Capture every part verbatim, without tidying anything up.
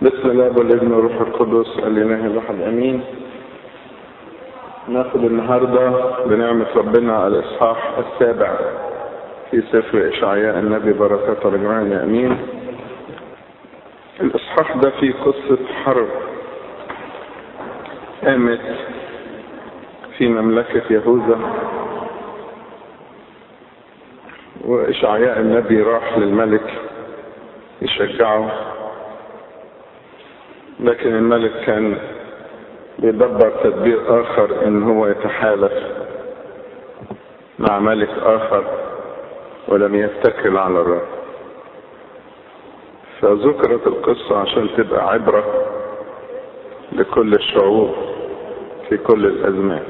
بسم الله والابن والروح القدس الاله الواحد امين. ناخد النهارده بنعمه ربنا الاصحاح السابع في سفر اشعياء النبي، بركاته رجعان امين. الاصحاح ده فيه قصه حرب قامت في مملكه يهوذا، واشعياء النبي راح للملك يشجعه، لكن الملك كان بيدبر تدبير اخر ان هو يتحالف مع ملك اخر ولم يتكل على الرب. فذكرت القصة عشان تبقى عبرة لكل الشعوب في كل الازمان.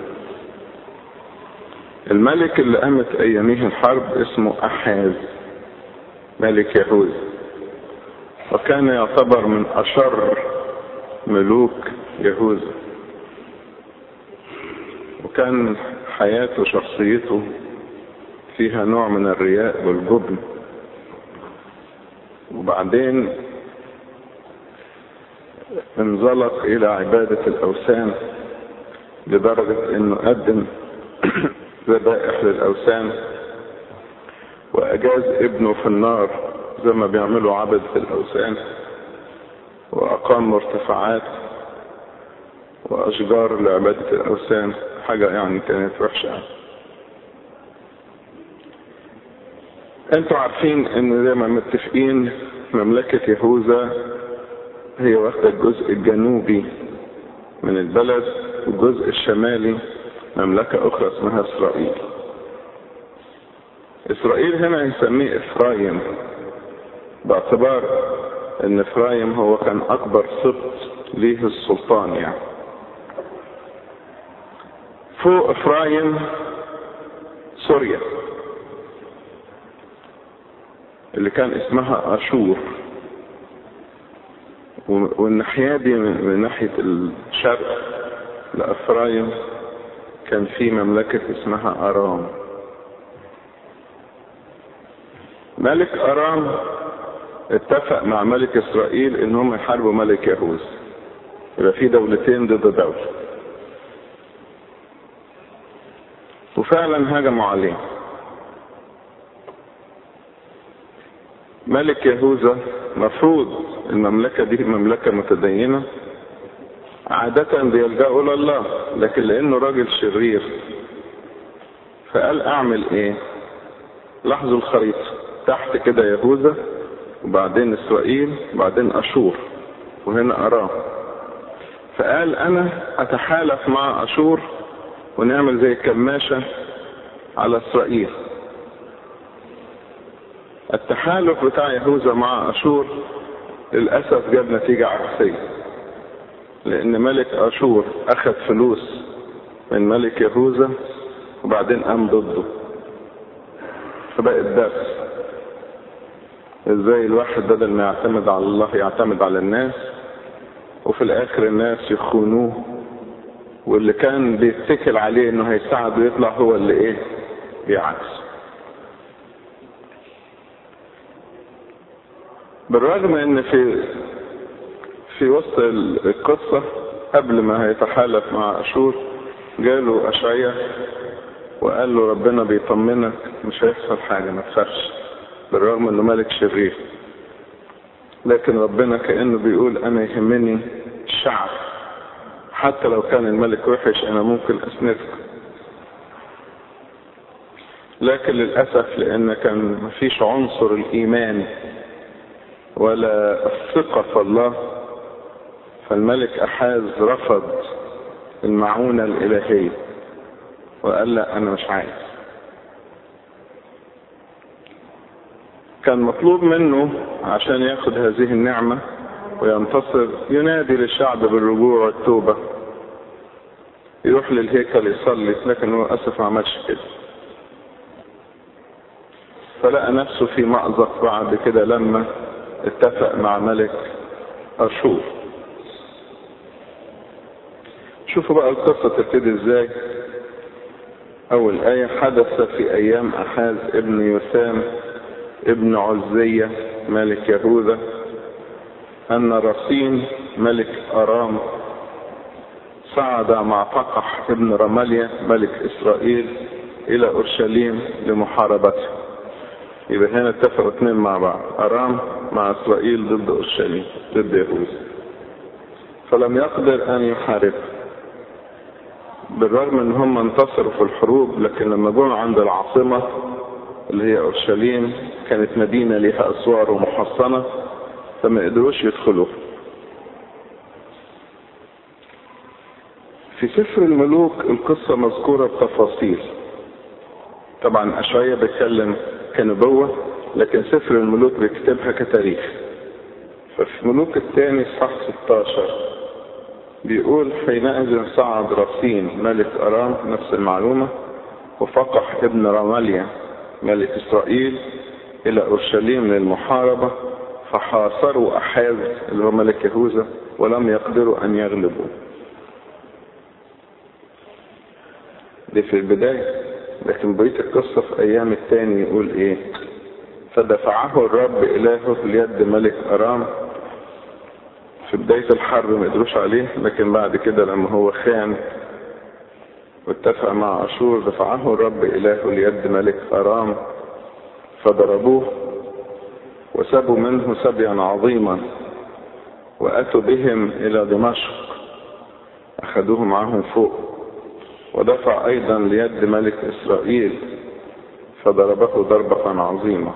الملك اللي قامت اياميه الحرب اسمه احاز ملك يهوذا، وكان يعتبر من اشر ملوك يهوذا، وكان حياته وشخصيته فيها نوع من الرياء والجبن. وبعدين انزلق الى عبادة الاوثان لدرجة انه قدم ذبائح للاوثان، واجاز ابنه في النار زي ما بيعملوا عبد في الاوثان، واقام مرتفعات واشجار لعبادة الاوثان، حاجة يعني كانت وحشة. انتوا عارفين ان زي ما متفقين مملكة يهوذا هي واخدة الجزء الجنوبي من البلد، والجزء الشمالي مملكة اخرى اسمها اسرائيل. اسرائيل هنا يسميه افرايم، باعتبار ان افرايم هو كان اكبر سبط ليه السلطان. يعني فوق افرايم سوريا اللي كان اسمها اشور، والناحية دي من ناحية الشرق لافرايم كان في مملكة اسمها ارام. ملك ارام اتفق مع ملك اسرائيل ان هم يحاربوا ملك يهوذا، يبقى في دولتين ضد دولة، وفعلا هجموا عليه. ملك يهوذا مفروض المملكة دي مملكة متدينة، عادة بيلجأوا لله، لكن لانه راجل شرير فقال اعمل ايه؟ لاحظوا الخريطة تحت كده يهوذا، وبعدين اسرائيل، وبعدين اشور، وهنا ارام. فقال انا اتحالف مع اشور ونعمل زي كماشة على اسرائيل. التحالف بتاع يهوذا مع اشور للاسف جاب نتيجة عكسية، لان ملك اشور اخذ فلوس من ملك يهوذا وبعدين قام ضده، فبقت درس ازاي الواحد بدل ما يعتمد على الله يعتمد على الناس، وفي الاخر الناس يخونوه، واللي كان بيتكل عليه انه هيساعده يطلع هو اللي ايه بيعكس. بالرغم ان في في وسط القصة قبل ما هيتحالف مع اشور جاله اشعياء وقال له ربنا بيطمنك مش هيحصل حاجة ما تخافش، بالرغم انه ملك شرير، لكن ربنا كأنه بيقول انا يهمني الشعب، حتى لو كان الملك وحش انا ممكن اسندكم. لكن للأسف لان كان مفيش عنصر الايمان ولا الثقة في الله، فالملك احاز رفض المعونة الالهية وقال لا انا مش عايز. كان مطلوب منه عشان ياخد هذه النعمة وينتصر ينادي للشعب بالرجوع والتوبة، يروح للهيكل يصلي، لكن هو اسف ما عملش كده. فلقى نفسه في مأزق بعد كده لما اتفق مع ملك اشور. شوفوا بقى القصة تبتدي ازاي. اول ايه: حدث في ايام احاز ابن يثام ابن عزية ملك يهوذا أن رصين ملك أرام صعد مع فقح ابن رماليا ملك إسرائيل إلى أورشليم لمحاربته. يبقى هنا اتفقوا اثنين مع بعض، أرام مع إسرائيل ضد أورشليم ضد يهوذا، فلم يقدر أن يحارب بالرغم ان هم انتصروا في الحروب. لكن لما جوا عند العاصمة اللي هي أورشليم كانت مدينة لها أسوار ومحصنة فما قدروش يدخلوا. في سفر الملوك القصة مذكورة بتفاصيل، طبعا أشعياء بيتكلم كنبوة لكن سفر الملوك بيكتبها كتاريخ. ففي ملوك الثاني صح ستاشر بيقول حينئذ صعد رصين ملك أرام، نفس المعلومة، وفقح ابن رماليا ملك إسرائيل إلى أورشليم للمحاربة، فحاصروا أحاز اللي هو ملك يهوذا ولم يقدروا أن يغلبوا. دي في البداية. لكن بقية القصة في أيام الثاني يقول إيه؟ فدفعه الرب إلهه ليد ملك أرام. في بداية الحرب ما قدروش عليه، لكن بعد كده لما هو خان واتفق مع أشور دفعه الرب إلهه ليد ملك أرام فضربوه وسبوا منه سبيا عظيما وأتوا بهم إلى دمشق، أخذوه معهم فوق. ودفع أيضا ليد ملك إسرائيل فضربه ضربة عظيمة.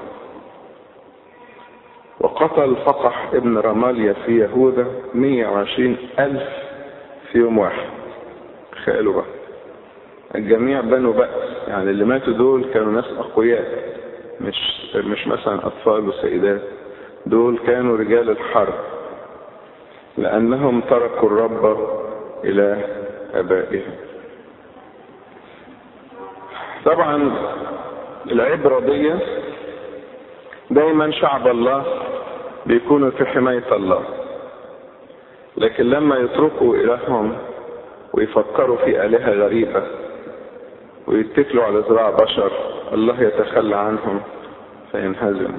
وقتل فقح ابن رماليا في يهوذا مية وعشرين ألف في يوم واحد. تخيلوا بقى، الجميع بنوا بأس، يعني اللي ماتوا دول كانوا ناس أقوياء، مش مش مثلا أطفال وسيدات، دول كانوا رجال الحرب لأنهم تركوا الرب إلى آبائهم. طبعا العبرة دي دايما شعب الله بيكونوا في حماية الله، لكن لما يتركوا إلههم ويفكروا في آلهة غريبة ويتكلوا على ذراع بشر الله يتخلى عنهم فينهزموا.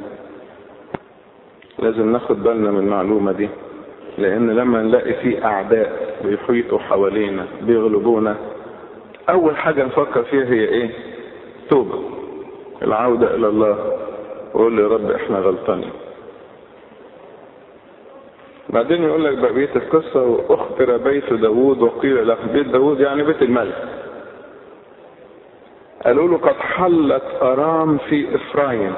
لازم ناخد بالنا من المعلومة دي، لأن لما نلاقي في أعداء بيحيطوا حوالينا بيغلبونا أول حاجة نفكر فيها هي إيه؟ توبة، العودة إلى الله، وقول لي يا رب إحنا غلطانين. بعدين يقول لك بقية القصة وأخبر بيت داوود وقيل له، بيت داوود يعني بيت الملك، قالوا له قد حلت أرام في إفرايم.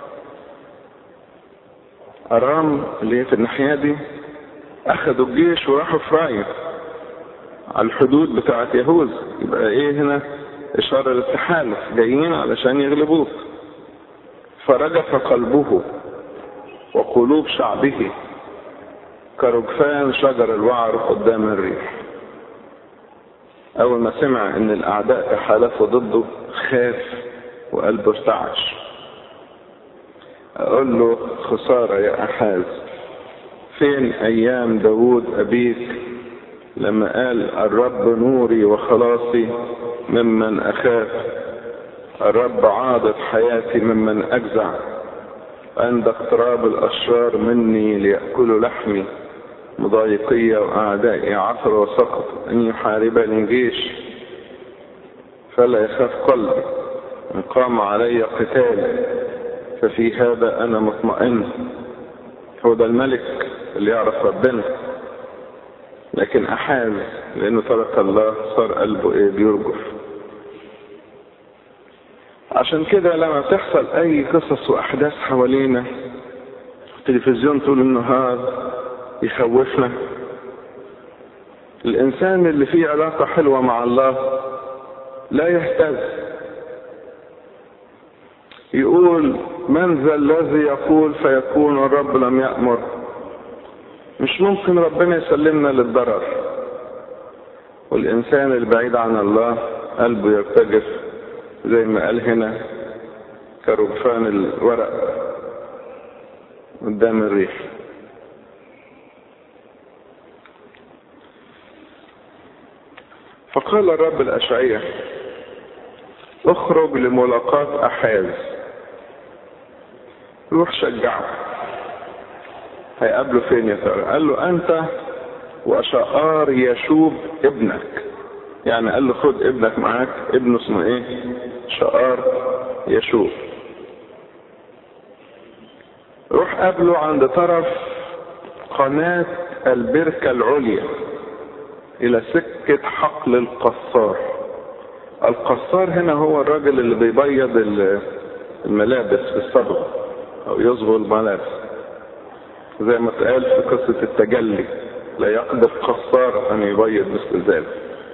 أرام اللي هي في الناحية دي أخذوا الجيش وراحوا إفرايم على الحدود بتاعة يهوذا. يبقى إيه هنا؟ إشارة للتحالف، جايين علشان يغلبوك. فرجف قلبه وقلوب شعبه كرجفان شجر الوعر قدام الريح. أول ما سمع إن الأعداء تحالفوا ضده خاف وقلبه ارتعش. أقول له خسارة يا أحاز، فين أيام داوود أبيك لما قال الرب نوري وخلاصي ممن أخاف، الرب عاضد حياتي ممن أجزع، عند اقتراب الأشرار مني ليأكلوا لحمي، مضايقية وأعدائي عثر وسقط، أن يحاربني جيش فلا يخاف قلبي، إن قام علي قتال ففي هذا أنا مطمئن. هو ده الملك اللي يعرف ربنا. لكن أحاز لأنه ترك الله صار قلبه إيه؟ بيرجف. عشان كده لما تحصل أي قصص وأحداث حوالينا التلفزيون طول النهار يخوفنا، الإنسان اللي فيه علاقة حلوة مع الله لا يهتز، يقول من ذا الذي يقول فيكون الرب لم يأمر. مش ممكن ربنا يسلمنا للضرر. والإنسان البعيد عن الله قلبه يرتجف زي ما قال هنا كرجفان الورق قدام الريح. فقال الرب الأشعياء اخرج لملاقاة أحاز، روح شجعه. هيقابله فين يا ترى؟ قال له انت وشقار يشوب ابنك. يعني قال له خد ابنك معاك، ابنه اسمه ايه؟ شقار يشوب. روح قابله عند طرف قناة البركة العليا الى سكة حقل القصار. القصار هنا هو الراجل اللي بيبيض الملابس في الصبغة او يصبغ الملابس، زي ما اتقال في قصة التجلي، لا يقدر قصار ان يبيض مثل ذلك.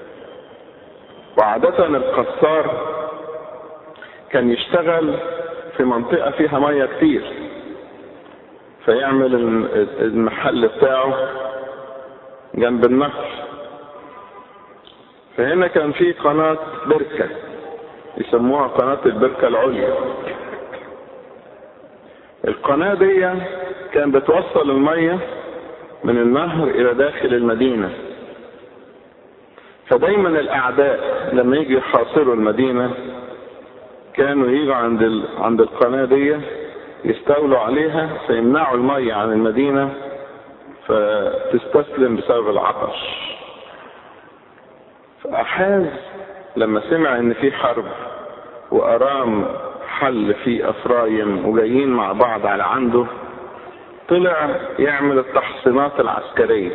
وعادة القصار كان يشتغل في منطقة فيها مية كتير، فيعمل المحل بتاعه جنب النهر. فهنا كان في قناة بركة يسموها قناة البركة العليا. القناة دي كان بتوصل المية من النهر الى داخل المدينة. فدايما الاعداء لما يجي يحاصروا المدينة كانوا يجوا عند ال... عند القناة دي يستولوا عليها، فيمنعوا المية عن المدينة فتستسلم بسبب العطش. فأحاز لما سمع ان في حرب وارام حل في افرايم وجايين مع بعض على عنده، طلع يعمل التحصينات العسكرية.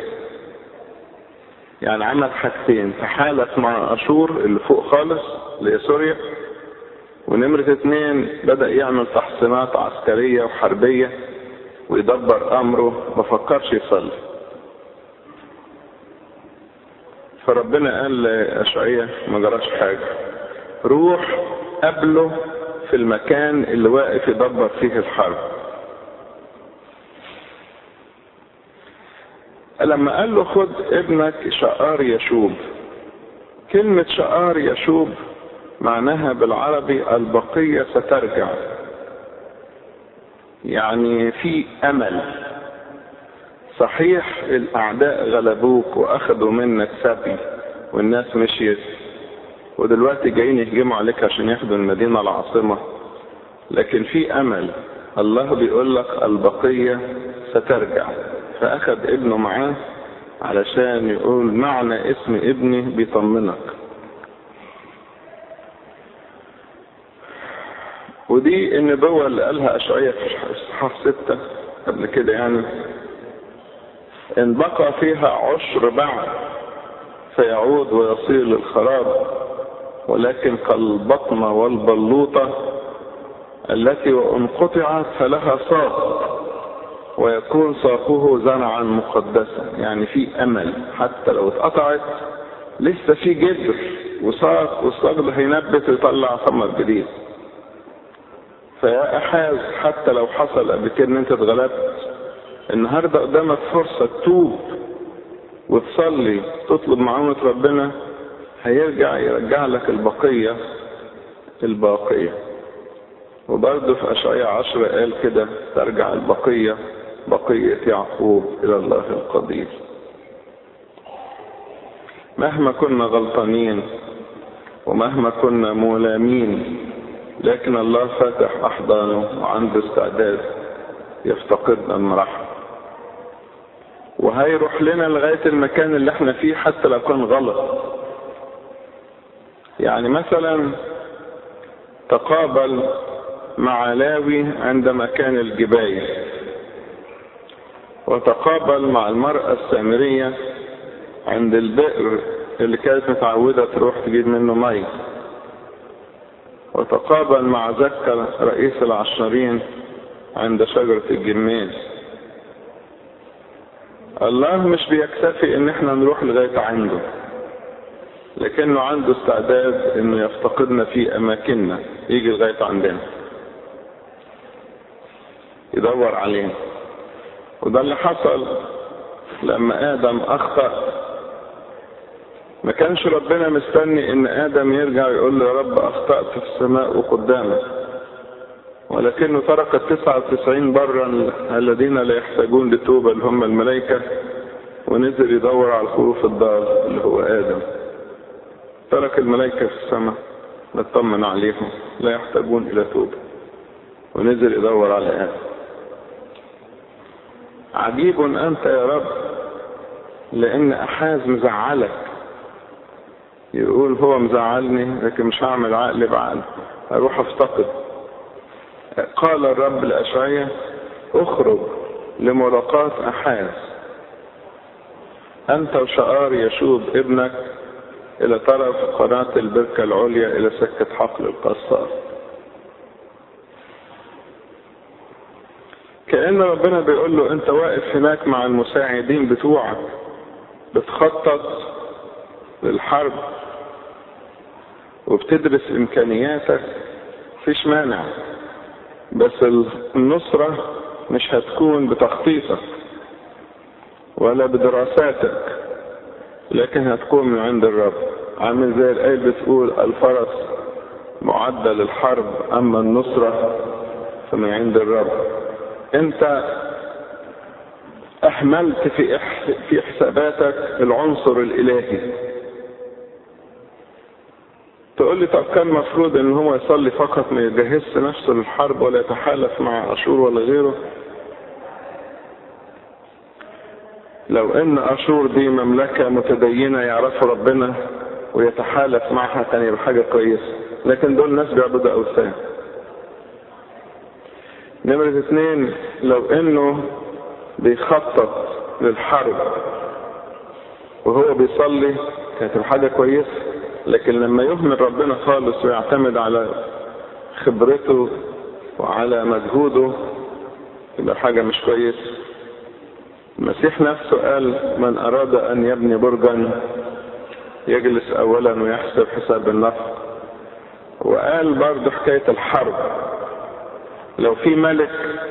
يعني عمل حاجتين، تحالف مع اشور اللي فوق خالص اللي هي سوريا، ونمرة اتنين بدأ يعمل تحصينات عسكرية وحربية ويدبر امره، ما فكرش يصلي. فربنا قال لأشعياء ما جراش حاجة، روح قابله في المكان اللي واقف يدبر فيه الحرب. لما قال له خد ابنك شقار يشوب، كلمة شقار يشوب معناها بالعربي البقية سترجع، يعني في امل. صحيح الاعداء غلبوك واخذوا منك سبي والناس مشيت ودلوقتي جايين يهجموا عليك عشان ياخدوا المدينة العاصمة، لكن في امل. الله بيقول لك البقية سترجع. فاخذ ابنه معاه علشان يقول معنى اسم ابني بيطمنك. ودي النبوة اللي قالها أشعياء في اصحاح ستة قبل كده، يعني ان بقى فيها عشر بعد فيعود ويصير للخراب، ولكن كالبطنة والبلوطة التي وان قطعت فلها ساق ويكون ساقه زرعا مقدسا. يعني في امل، حتى لو اتقطعت لسه في جذر وساق، والساق ده هينبت ويطلع ثمر جديد. فيا احاز حتى لو حصل قبل كده ان انت اتغلبت، النهارده قدامك فرصه تتوب وتصلي تطلب معونة ربنا، هيرجع يرجع لك البقيه الباقيه. وبرضه في اشعياء عشرة قال كده ترجع البقيه بقيه يعقوب الى الله القدير. مهما كنا غلطانين ومهما كنا ملامين، لكن الله فاتح احضانه وعنده استعداد يفتقدنا من رحمه، وهيروح لنا لغايه المكان اللي احنا فيه حتى لو كان غلط. يعني مثلا تقابل مع لاوي عندما كان الجباية، وتقابل مع المرأة السامرية عند البئر اللي كانت متعودة تروح تجيب منه مي، وتقابل مع زكا رئيس العشرين عند شجرة الجميز. الله مش بيكتفي ان احنا نروح لغاية عنده، لكنه عنده استعداد انه يفتقدنا في اماكننا، يجي لغاية عندنا يدور علينا. وده اللي حصل لما ادم اخطأ. ما كانش ربنا مستني ان ادم يرجع يقول له يا رب اخطأت في السماء وقدامك، ولكنه ترك التسعة وتسعين برا الذين لا يحتاجون لتوبة اللي هم الملائكة، ونزل يدور على الخروف الضال اللي هو ادم. ترك الملائكة في السماء نطمن عليهم لا يحتاجون الى توبة، ونزل يدور على ادم. عجيب أنت يا رب لأن أحاز مزعلك. يقول هو مزعلني لكن مش هعمل عقل بعقل، أروح أفتقد. قال الرب لأشعياء اخرج لملاقاة أحاز أنت وشعار يشوب ابنك إلى طرف قناة البركة العليا إلى سكة حقل القصار. كأن ربنا بيقول له أنت واقف هناك مع المساعدين بتوعك بتخطط للحرب وبتدرس إمكانياتك، مفيش مانع، بس النصرة مش هتكون بتخطيطك ولا بدراساتك، لكن هتكون من عند الرب. عامل زي الآية بتقول الفرس معدة للحرب أما النصرة فمن عند الرب. انت احملت في في حساباتك العنصر الالهي. تقول لي طب كان مفروض ان هو يصلي فقط، ما يجهزش نفسه للحرب ولا يتحالف مع اشور ولا غيره؟ لو ان اشور دي مملكة متدينة يعرفوا ربنا ويتحالف معها كان يبقى حاجة كويسة، لكن دول ناس بيعبدوا اوثان. نمرة اثنين، لو انه بيخطط للحرب وهو بيصلي كانت حاجة كويسة، لكن لما يهمل ربنا خالص ويعتمد على خبرته وعلى مجهوده يبقى حاجة مش كويسة. المسيح نفسه قال من اراد ان يبني برجا يجلس اولا ويحسب حساب النفق. وقال برضه حكاية الحرب، لو في ملك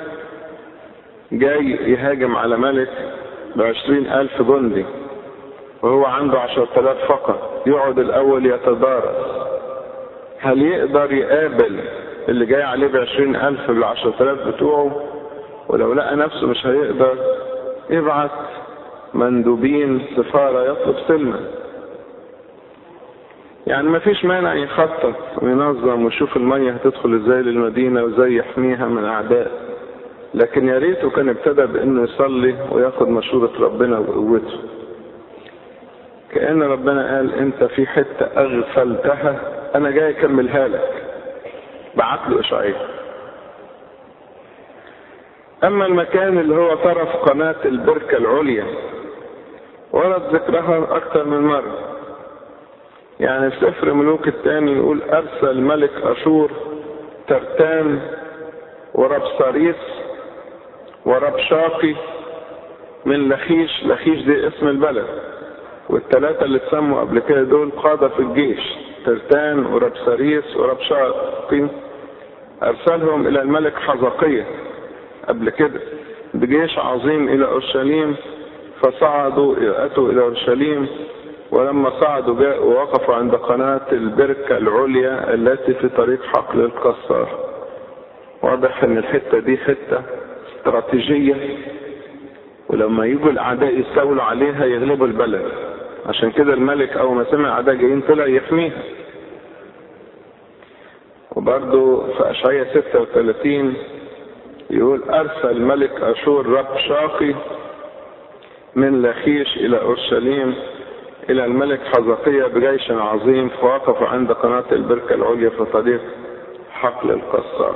جاي يهاجم على ملك بعشرين ألف جندي وهو عنده عشرة آلاف فقط، يقعد الأول يتدارس هل يقدر يقابل اللي جاي عليه بعشرين ألف بالعشرة آلاف بتوعه؟ ولو لقى نفسه مش هيقدر يبعت مندوبين سفارة يطلب سلما. يعني ما فيش مانع يخطط وينظم ويشوف المية هتدخل ازاي للمدينة وازاي يحميها من اعداء، لكن يا ريته كان ابتدى بانه يصلي وياخد مشورة ربنا وقوته. كأن ربنا قال انت في حتة اغفلتها انا جاي اكملها لك، بعت له اشعياء. اما المكان اللي هو طرف قناة البركة العليا ورد ذكرها اكتر من مرة. يعني في سفر ملوك الثاني يقول ارسل ملك اشور ترتان وربصاريس وربشاقي من لخيش. لخيش دي اسم البلد، والثلاثة اللي اتسموا قبل كده دول قادة في الجيش، ترتان وربصاريس وربشاقي. ارسلهم الى الملك حزقية قبل كده بجيش عظيم الى اورشليم، فصعدوا اتوا الى اورشليم، ولما صعدوا جاءوا ووقفوا عند قناة البركة العليا التي في طريق حقل القصار. واضح ان الحتة دي حتة استراتيجية، ولما يجوا الاعداء يستولوا عليها يغلبوا البلد. عشان كده الملك اول ما سمع اعداء جايين طلع يحميها. وبرضو في اشعياء ستة وثلاثين يقول ارسل ملك اشور ربشاقي من لخيش الى اورشليم الى الملك حزقية بجيش عظيم، فوقفوا عند قناة البركة العليا في طريق حقل القصار.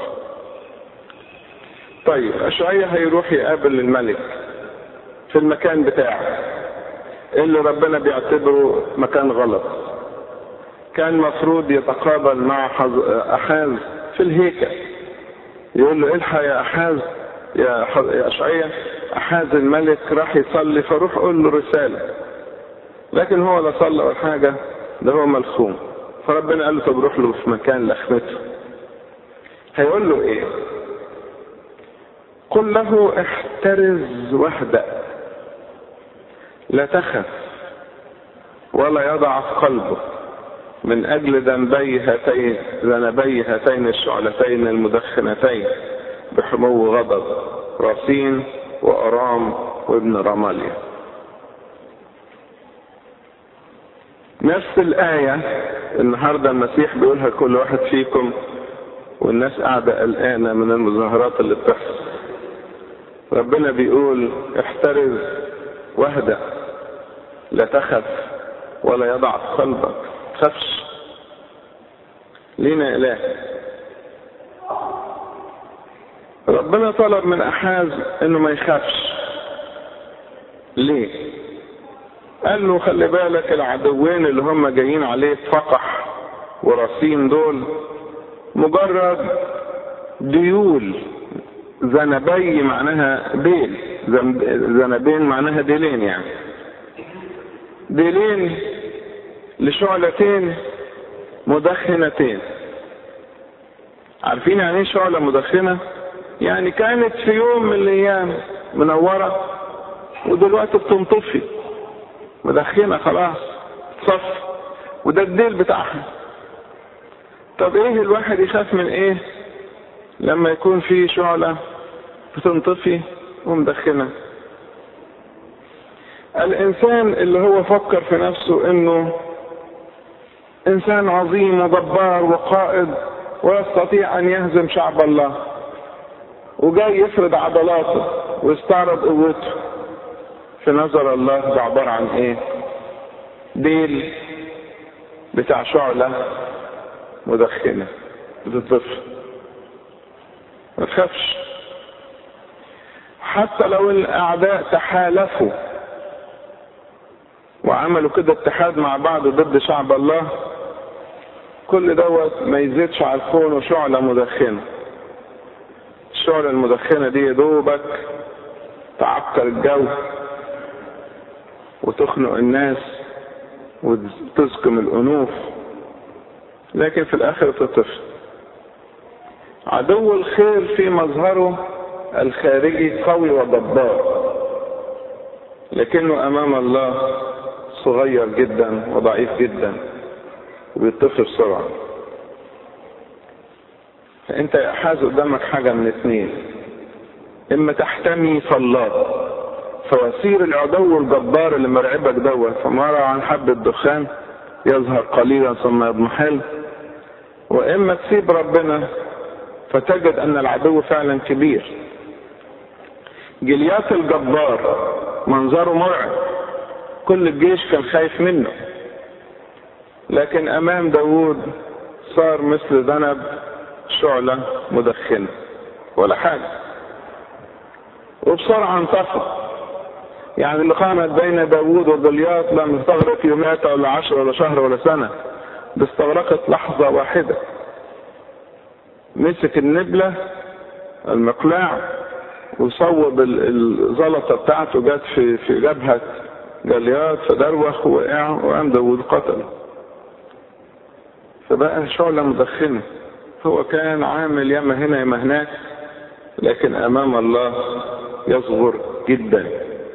طيب اشعياء هيروح يقابل الملك في المكان بتاعه اللي ربنا بيعتبره مكان غلط. كان مفروض يتقابل مع احاز في الهيكل، يقول له الحق يا احاز يا اشعياء، احاز الملك راح يصلي فروح قول له رسالة. لكن هو لا صلى ولا حاجة، ده هو ملخوم. فربنا قال له طب روح له في مكان لخمته. هيقول له ايه؟ قل له احترز واهدأ لا تخف ولا يضعف قلبه من اجل ذنبي هاتين ذنبي هاتين الشعلتين المدخنتين بحمو غضب راسين وارام وابن رماليا. نفس الآية النهاردة المسيح بيقولها كل واحد فيكم والناس قاعدة قلقانة من المظاهرات اللي بتحصل. ربنا بيقول احترز واهدأ لا تخف ولا يضعف قلبك. تخافش، لينا إله. ربنا طلب من أحاز انه ما يخافش. ليه؟ قال له خلي بالك العدوين اللي هم جايين عليه فقح ورصين دول مجرد ديول. ذنبي معناها ديل، ذنبين معناها ديلين، يعني ديلين لشعلتين مدخنتين. عارفين يعني ايه شعلة مدخنة؟ يعني كانت في يوم من الايام منورة ودلوقتي بتنطفي، مدخنة خلاص صف، وده الديل بتاعها. طب ايه الواحد يخاف من ايه لما يكون في شعلة بتنطفي ومدخنة؟ الانسان اللي هو فكر في نفسه انه انسان عظيم وجبار وقائد ويستطيع ان يهزم شعب الله، وجاي يفرض عضلاته ويستعرض قوته، في نظر الله ده عبارة عن ايه؟ ديل بتاع شعلة مدخنة بتطفي. ما تخافش، حتى لو الاعداء تحالفوا وعملوا كده اتحاد مع بعض ضد شعب الله، كل دوت ما يزيدش على الكون شعلة مدخنة. الشعلة المدخنة دي دوبك تعكر الجو وتخنق الناس وتسكم الأنوف، لكن في الآخر تطفي. عدو الخير في مظهره الخارجي قوي وجبار، لكنه أمام الله صغير جدا وضعيف جدا وبيطفي بسرعة. فأنت يا حاز قدامك حاجة من اثنين: إما تحتمي في الله فوسير العدو الجبار اللي مرعبك دوت فمرة عن حب الدخان يظهر قليلا ثم يضمحل، وإما تسيب ربنا فتجد أن العدو فعلا كبير. جليات الجبار منظره مرعب، كل الجيش كان خايف منه، لكن أمام داود صار مثل ذنب شعلة مدخنة ولا حاجة، وبسرعة انطفى. يعني اللي قامت بين داود وجليات لم تستغرق يومات ولا عشر ولا شهر ولا سنة، بس استغرقت لحظة واحدة. مسك النبلة المقلاع وصوب الزلطة بتاعته، جت في في جبهة جليات فدروخ ووقع وقام داود قتله. فبقى شعلة مدخنة. هو كان عامل ياما هنا ياما هناك، لكن امام الله يصغر جدا.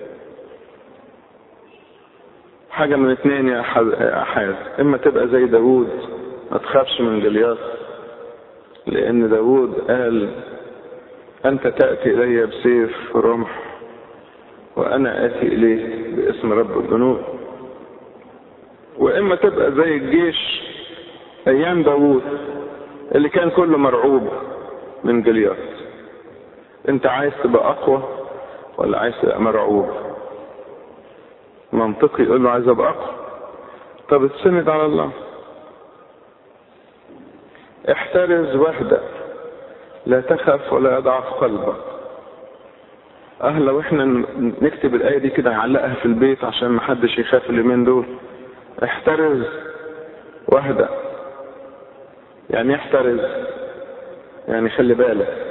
حاجة من اثنين يا أحد: اما تبقى زي داود ما تخافش من جليات، لان داود قال انت تأتي الي بسيف ورمح وانا اتي اليه باسم رب الجنود. واما تبقى زي الجيش ايام داود اللي كان كله مرعوب من جليات. انت عايز تبقى اقوى ولا عايز تبقى مرعوب؟ منطقي يقول له عايز ابقى اقوى. طب اتسند على الله. احترز واهدأ لا تخف ولا يضعف قلبك. اه لو احنا نكتب الايه دي كده نعلقها في البيت عشان ما حدش يخاف اليومين دول. احترز واهدأ يعني احترز يعني خلي بالك،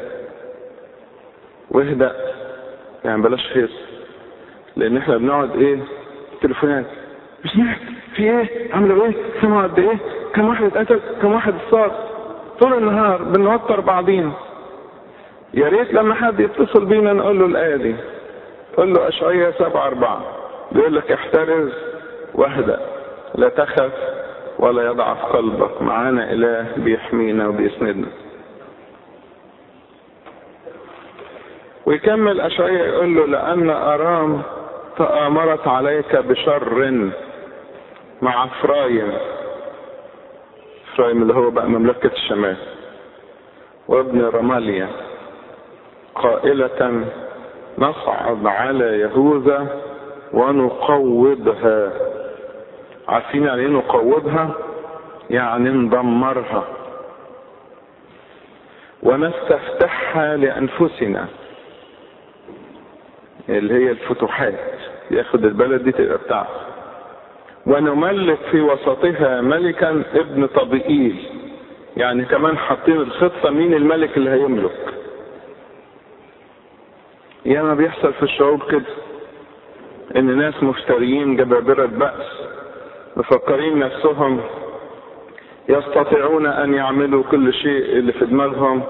واهدأ يعني بلاش خير. لان احنا بنقعد ايه تليفونات، مش سمعت في ايه عملوا ايه سمعوا قد ايه كم واحد اتقتل كم واحد اتصاب، طول النهار بنوتر بعضينا. يا ريت لما حد يتصل بينا نقول له الايه دي، قول له اشعياء سبعة أربعة بيقول لك احترز واهدأ لا تخف ولا يضعف قلبك، معانا اله بيحمينا وبيسندنا. ويكمل اشعياء يقول له لان ارام تآمرت عليك بشر مع افرايم. افرايم اللي هو بقى مملكة الشمال، وابن رماليا قائلة نصعد على يهوذا ونقوضها. عارفين يعني ايه نقوضها؟ يعني ندمرها ونستفتحها لأنفسنا، اللي هي الفتوحات، ياخد البلد دي تبقى بتاعته. ونملك في وسطها ملكا ابن طبيئيل، يعني كمان حاطين الخطة مين الملك اللي هيملك. ياما بيحصل في الشعوب كده ان ناس مفتريين جبابرة بأس مفكرين نفسهم يستطيعون ان يعملوا كل شيء اللي في دماغهم،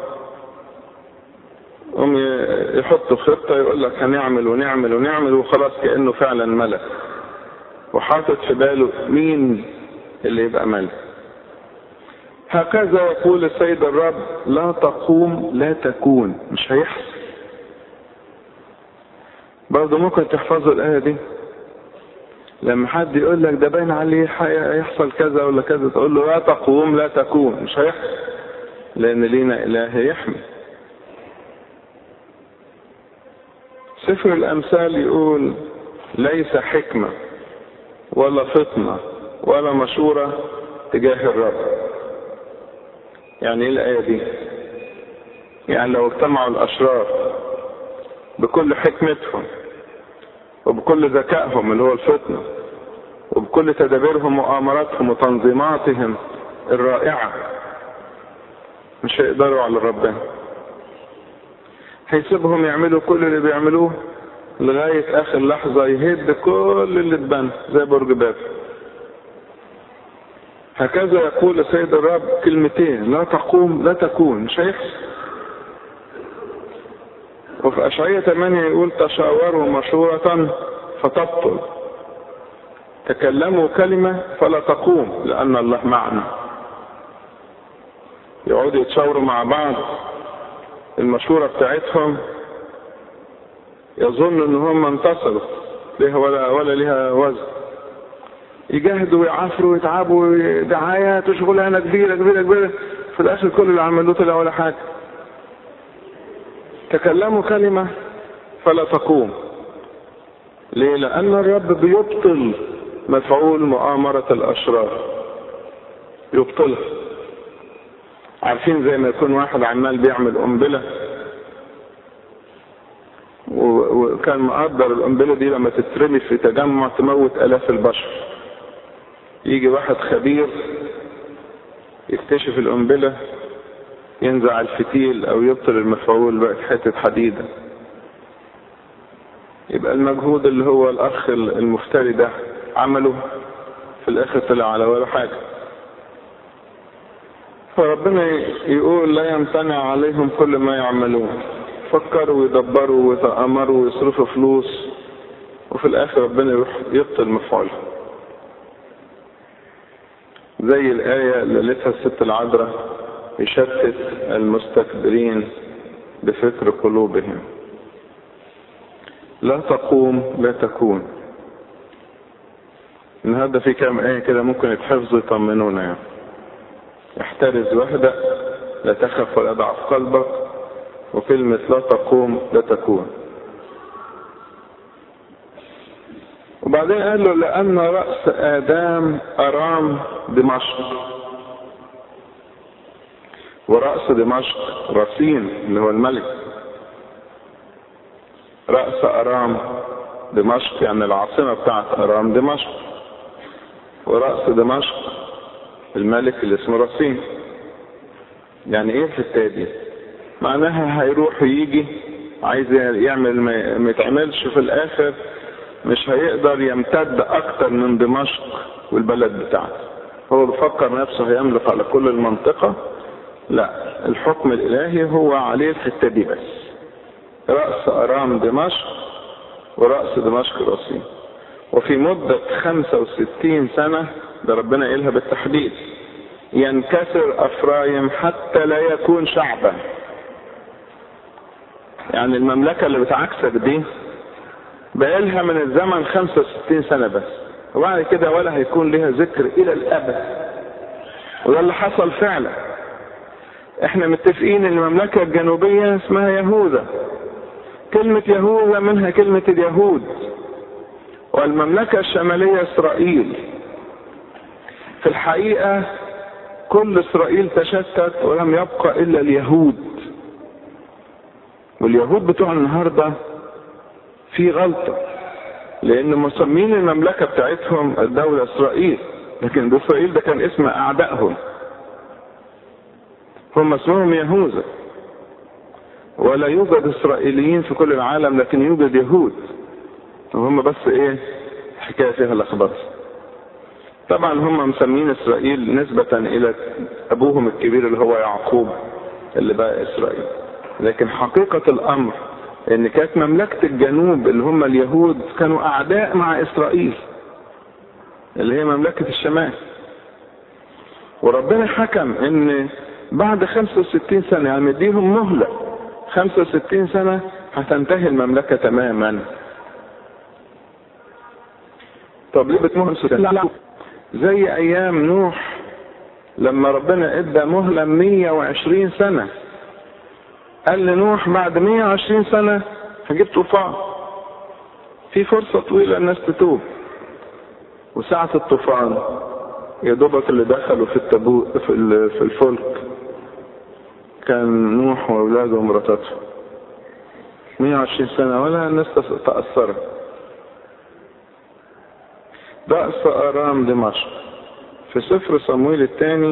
هم يحطوا خطة يقول لك هنعمل ونعمل ونعمل وخلاص كأنه فعلا ملك، وحاطط في باله مين اللي يبقى ملك. هكذا يقول السيد الرب: لا تقوم لا تكون. مش هيحصل. برضه ممكن تحفظوا الآية دي، لما حد يقول لك ده باين عليه هيحصل كذا ولا كذا، تقول له لا تقوم لا تكون. مش هيحصل، لأن لينا إله يحمي. سفر الأمثال يقول: ليس حكمة ولا فطنة ولا مشورة تجاه الرب. يعني ايه الآية دي؟ يعني لو اجتمعوا الأشرار بكل حكمتهم وبكل ذكائهم اللي هو الفطنة وبكل تدابيرهم وآمراتهم وتنظيماتهم الرائعة، مش هيقدروا على ربنا. هيسيبهم يعملوا كل اللي بيعملوه لغاية آخر لحظة يهد كل اللي اتبنى زي برج بابل. هكذا يقول السيد الرب كلمتين: لا تقوم لا تكون. مش هيحصل. وفي أشعية ثمانية يقول: تشاوروا مشورة فتبطل، تكلموا كلمة فلا تقوم، لأن الله معنا. يقعدوا يتشاوروا مع بعض، المشورة بتاعتهم يظن ان هم انتصروا ليها ولا ولا ليها وزن. يجاهدوا ويعافروا ويتعبوا دعايات وشغلانه كبيره كبيره كبيره، في الاخر كل اللي عملوه طلع ولا حاجه. تكلموا كلمه فلا تقوم. ليه؟ لان الرب بيبطل مفعول مؤامره الاشرار، يبطلها. عارفين زي ما يكون واحد عمال بيعمل قنبله وكان مقدر القنبله دي لما تترمي في تجمع تموت الاف البشر، يجي واحد خبير يكتشف القنبله ينزع الفتيل او يبطل المفعول بقت حته حديده. يبقى المجهود اللي هو الاخ المفتري ده عمله في الاخر طلع على ولا حاجه. فربنا يقول: لا يمتنع عليهم كل ما يعملون. فكروا ويدبروا ويتأمروا ويصرفوا فلوس، وفي الاخر ربنا يروح يبطل مفعولهم. زي الآية اللي قالتها الست العذراء: يشتت المستكبرين بفكر قلوبهم. لا تقوم لا تكون. النهارده في كام آية كده ممكن يتحفظوا يطمنونا يعني. احترز واهدأ، لا تخف ولا يضعف قلبك، وكلمة لا تقوم لا تكون. وبعدين قال له: لأن رأس آدم أرام دمشق. ورأس دمشق رصين اللي هو الملك. رأس أرام دمشق يعني العاصمة بتاعت أرام دمشق، ورأس دمشق الملك اللي اسمه رصين. يعني ايه الحتة دي؟ معناها هيروح ويجي عايز يعمل ما يتعملش، في الاخر مش هيقدر يمتد اكتر من دمشق والبلد بتاعته. هو بفكر نفسه هيملك على كل المنطقة. لا، الحكم الالهي هو عليه الحتة دي بس. رأس ارام دمشق ورأس دمشق رصين. وفي مدة خمسة وستين سنة، ده ربنا قالها بالتحديد، ينكسر افرايم حتى لا يكون شعبا. يعني المملكة اللي بتعكسك دي بقالها من الزمن خمسة وستين سنة بس، وبعد كده ولا هيكون لها ذكر الى الابد. وده اللي حصل فعلا. احنا متفقين ان المملكة الجنوبية اسمها يهوذا، كلمة يهوذا منها كلمة اليهود، والمملكة الشمالية إسرائيل. في الحقيقة كل إسرائيل تشتت ولم يبقى إلا اليهود، واليهود بتوع النهاردة في غلطة، لأن مسمين المملكة بتاعتهم الدولة إسرائيل، لكن إسرائيل ده كان اسم أعدائهم، هم اسمهم يهوذا. ولا يوجد إسرائيليين في كل العالم، لكن يوجد يهود، وهم بس إيه حكاية فيها لخبطة. طبعا هم مسمين إسرائيل نسبة إلى أبوهم الكبير اللي هو يعقوب اللي بقى إسرائيل، لكن حقيقة الأمر إن كانت مملكة الجنوب اللي هم اليهود كانوا أعداء مع إسرائيل اللي هي مملكة الشمال. وربنا حكم إن بعد خمسة وستين سنة، يعني مديهم مهلة خمسة وستين سنة هتنتهي المملكة تماما. طب ليه بتمهل ستين؟ زي ايام نوح لما ربنا ادى مهلة مية وعشرين سنة، قال لنوح بعد مية وعشرين سنة هجيب طوفان، في فرصة طويلة الناس تتوب. وساعة الطوفان يا دوبك اللي دخلوا في التابوت في الفلك كان نوح واولاده ومراتته. مية وعشرين سنة ولا الناس تأثرت. رأس أرام دمشق في سفر صمويل الثاني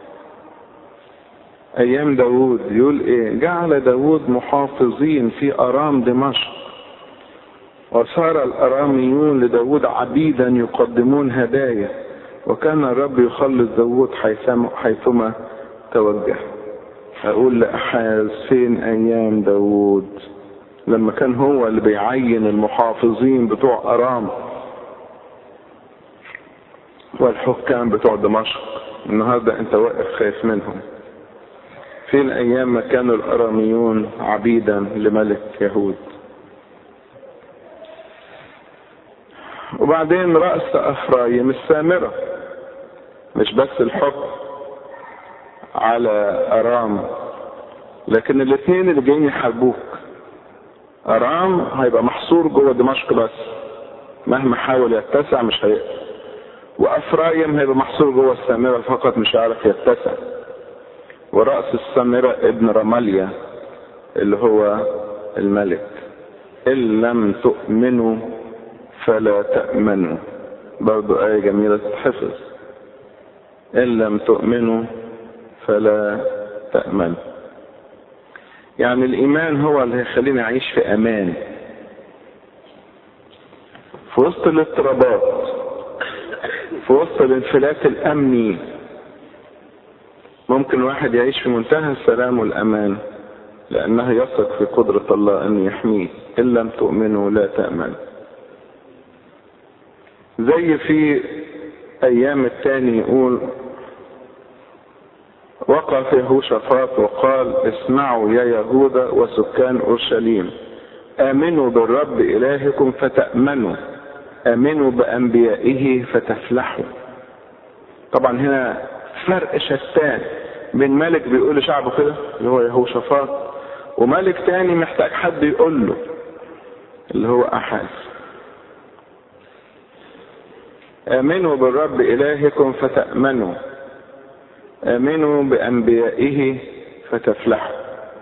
أيام داود يقول إيه؟ جعل داود محافظين في أرام دمشق، وصار الأراميون لداود عبيدا يقدمون هدايا، وكان الرب يخلص داود حيثما توجه. أقول لأحاز فين أيام داود لما كان هو اللي بيعين المحافظين بتوع أرام والحكام بتوع دمشق؟ النهاردة انت واقف خايف منهم. فين ايام ما كانوا الاراميون عبيدا لملك يهود؟ وبعدين رأس افرايم السامرة، مش بس الحكم على ارام، لكن الاثنين اللي جايين يحاربوك. ارام هيبقى محصور جوه دمشق بس، مهما حاول يتسع مش هيقدر. وافرايم هيبقى محصور جوه السامرة فقط، مش عارف يتسع. ورأس السامرة ابن رماليا اللي هو الملك. إن لم تؤمنوا فلا تأمنوا، برضو آية جميلة تتحفظ. إن لم تؤمنوا فلا تأمنوا، يعني الإيمان هو اللي هيخلينا نعيش في أمان في وسط الاضطرابات، في وسط الانفلات الأمني. ممكن واحد يعيش في منتهى السلام والأمان لأنه يثق في قدرة الله أن يحميه. إن لم تؤمنوا لا تأمن. زي في أيام التاني يقول وقف يهوشافاط وقال اسمعوا يا يهوذا وسكان أورشليم، آمنوا بالرب إلهكم فتأمنوا، آمنوا بأنبيائه فتفلحوا. طبعا هنا فرق شتان بين ملك بيقول لشعبه كده اللي هو يهوشافاط، وملك تاني محتاج حد يقول له اللي هو أحاز. آمنوا بالرب إلهكم فتأمنوا، آمنوا بأنبيائه فتفلحوا.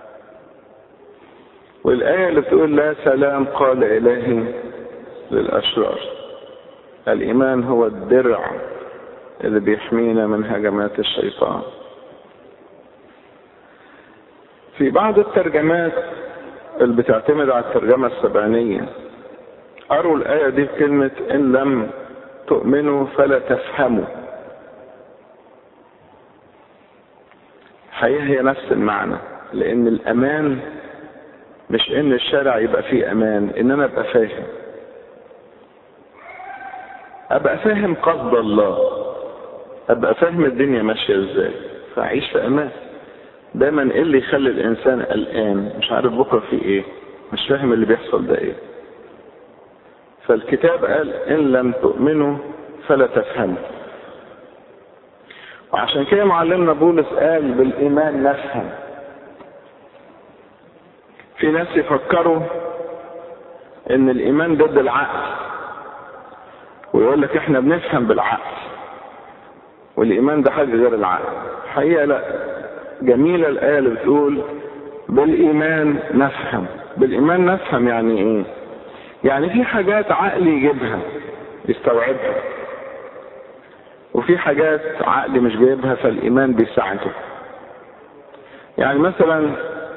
والآية اللي بتقول لا سلام قال إلهي للأشرار. الإيمان هو الدرع اللي بيحمينا من هجمات الشيطان. في بعض الترجمات اللي بتعتمد على الترجمة السبعينية قروا الآية دي بكلمة إن لم تؤمنوا فلا تفهموا. حقيقة هي نفس المعنى، لأن الأمان مش إن الشارع يبقى فيه أمان، إن أنا أبقى فاهم أبقى فاهم قصد الله، أبقى فاهم الدنيا ماشية إزاي، فأعيش في أمان. دايما إيه اللي يخلي الإنسان قلقان؟ مش عارف بكرة في إيه، مش فاهم اللي بيحصل ده إيه. فالكتاب قال إن لم تؤمنوا فلا تفهموا. وعشان كده معلمنا بولس قال بالإيمان نفهم. في ناس يفكروا ان الايمان ضد العقل، ويقول لك احنا بنفهم بالعقل والايمان ده حاجه غير العقل. حقيقه لا، جميله الايه اللي بتقول بالايمان نفهم. بالايمان نفهم يعني ايه؟ يعني في حاجات عقل يجيبها يستوعبها، وفي حاجات عقل مش جايبها فالايمان بيساعده. يعني مثلا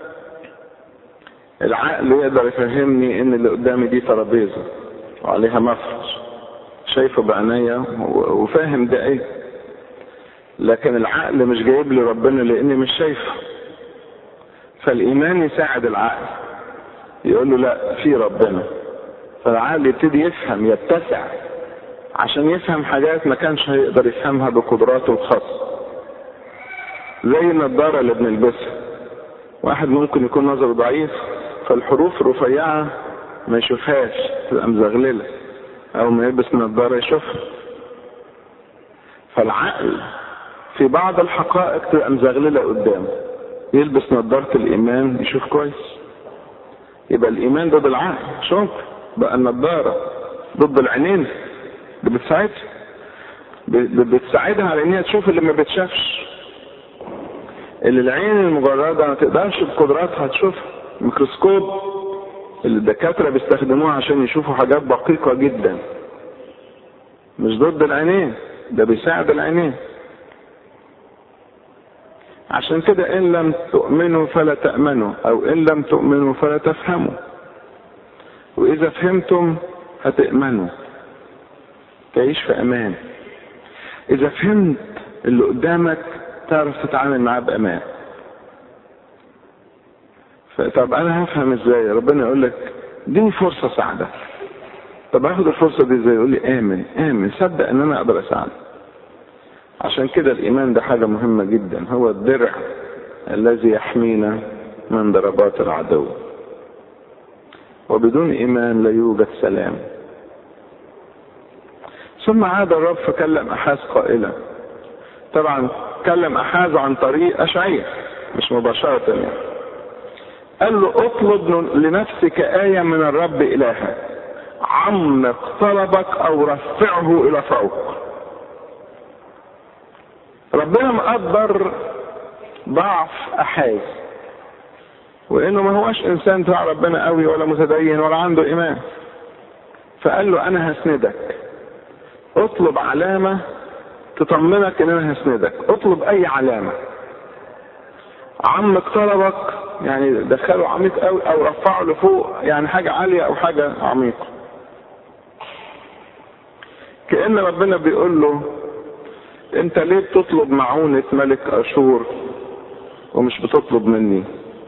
العقل يقدر يفهمني ان اللي قدامي دي ترابيزه وعليها مفرش، شايفه بعينيا وفاهم ده ايه، لكن العقل مش جايب لي ربنا لاني مش شايفه. فالايمان يساعد العقل، يقول له لا في ربنا، فالعقل يبتدي يفهم، يتسع عشان يفهم حاجات ما كانش هيقدر يفهمها بقدراته الخاصه. زي النضاره اللي بنلبسها، واحد ممكن يكون نظره ضعيف فالحروف الرفيعه ما يشوفهاش، تبقى مزغلله، او ما يلبس نضاره يشوفها. فالعقل في بعض الحقائق تبقى مزغلله قدامه، يلبس نضاره الايمان يشوف كويس. يبقى الايمان ضد العقل، شوف بقى النضاره ضد العينين اللي بتساعدها، بتساعدها على انها تشوف اللي ما بتشافش، اللي العين المجرده ما تقدرش بقدراتها تشوفها. الميكروسكوب اللي الدكاتره بيستخدموه عشان يشوفوا حاجات دقيقه جدا، مش ضد العينين، ده بيساعد العينين. عشان كده ان لم تؤمنوا فلا تأمنوا، او ان لم تؤمنوا فلا تفهموا. واذا فهمتم هتأمنوا، تعيش في امان. اذا فهمت اللي قدامك تعرف تتعامل معاه بامان. طب انا هفهم ازاي؟ ربنا يقول لك اديني فرصه اساعدك. طب اخد الفرصه دي ازاي؟ يقول لي امن امن، صدق ان انا اقدر اساعدك. عشان كده الايمان ده حاجه مهمه جدا، هو الدرع الذي يحمينا من ضربات العدو. وبدون ايمان لا يوجد سلام. ثم عاد الرب فكلم احاز قائلا، طبعا كلم احاز عن طريق اشعياء مش مباشره يعني، قال له اطلب لنفسك آية من الرب إلهك، عمق طلبك او رفعه الى فوق. ربنا مقدر ضعف احاز، وانه ما هوش انسان بتاع ربنا قوي ولا متدين ولا عنده ايمان، فقال له انا هسندك، اطلب علامة تطمنك ان انا هسندك، اطلب اي علامة. عمق طلبك يعني دخله عميق قوي او رفعه لفوق، يعني حاجة عالية او حاجة عميقة. كأن ربنا بيقول له انت ليه بتطلب معونة ملك اشور ومش بتطلب مني؟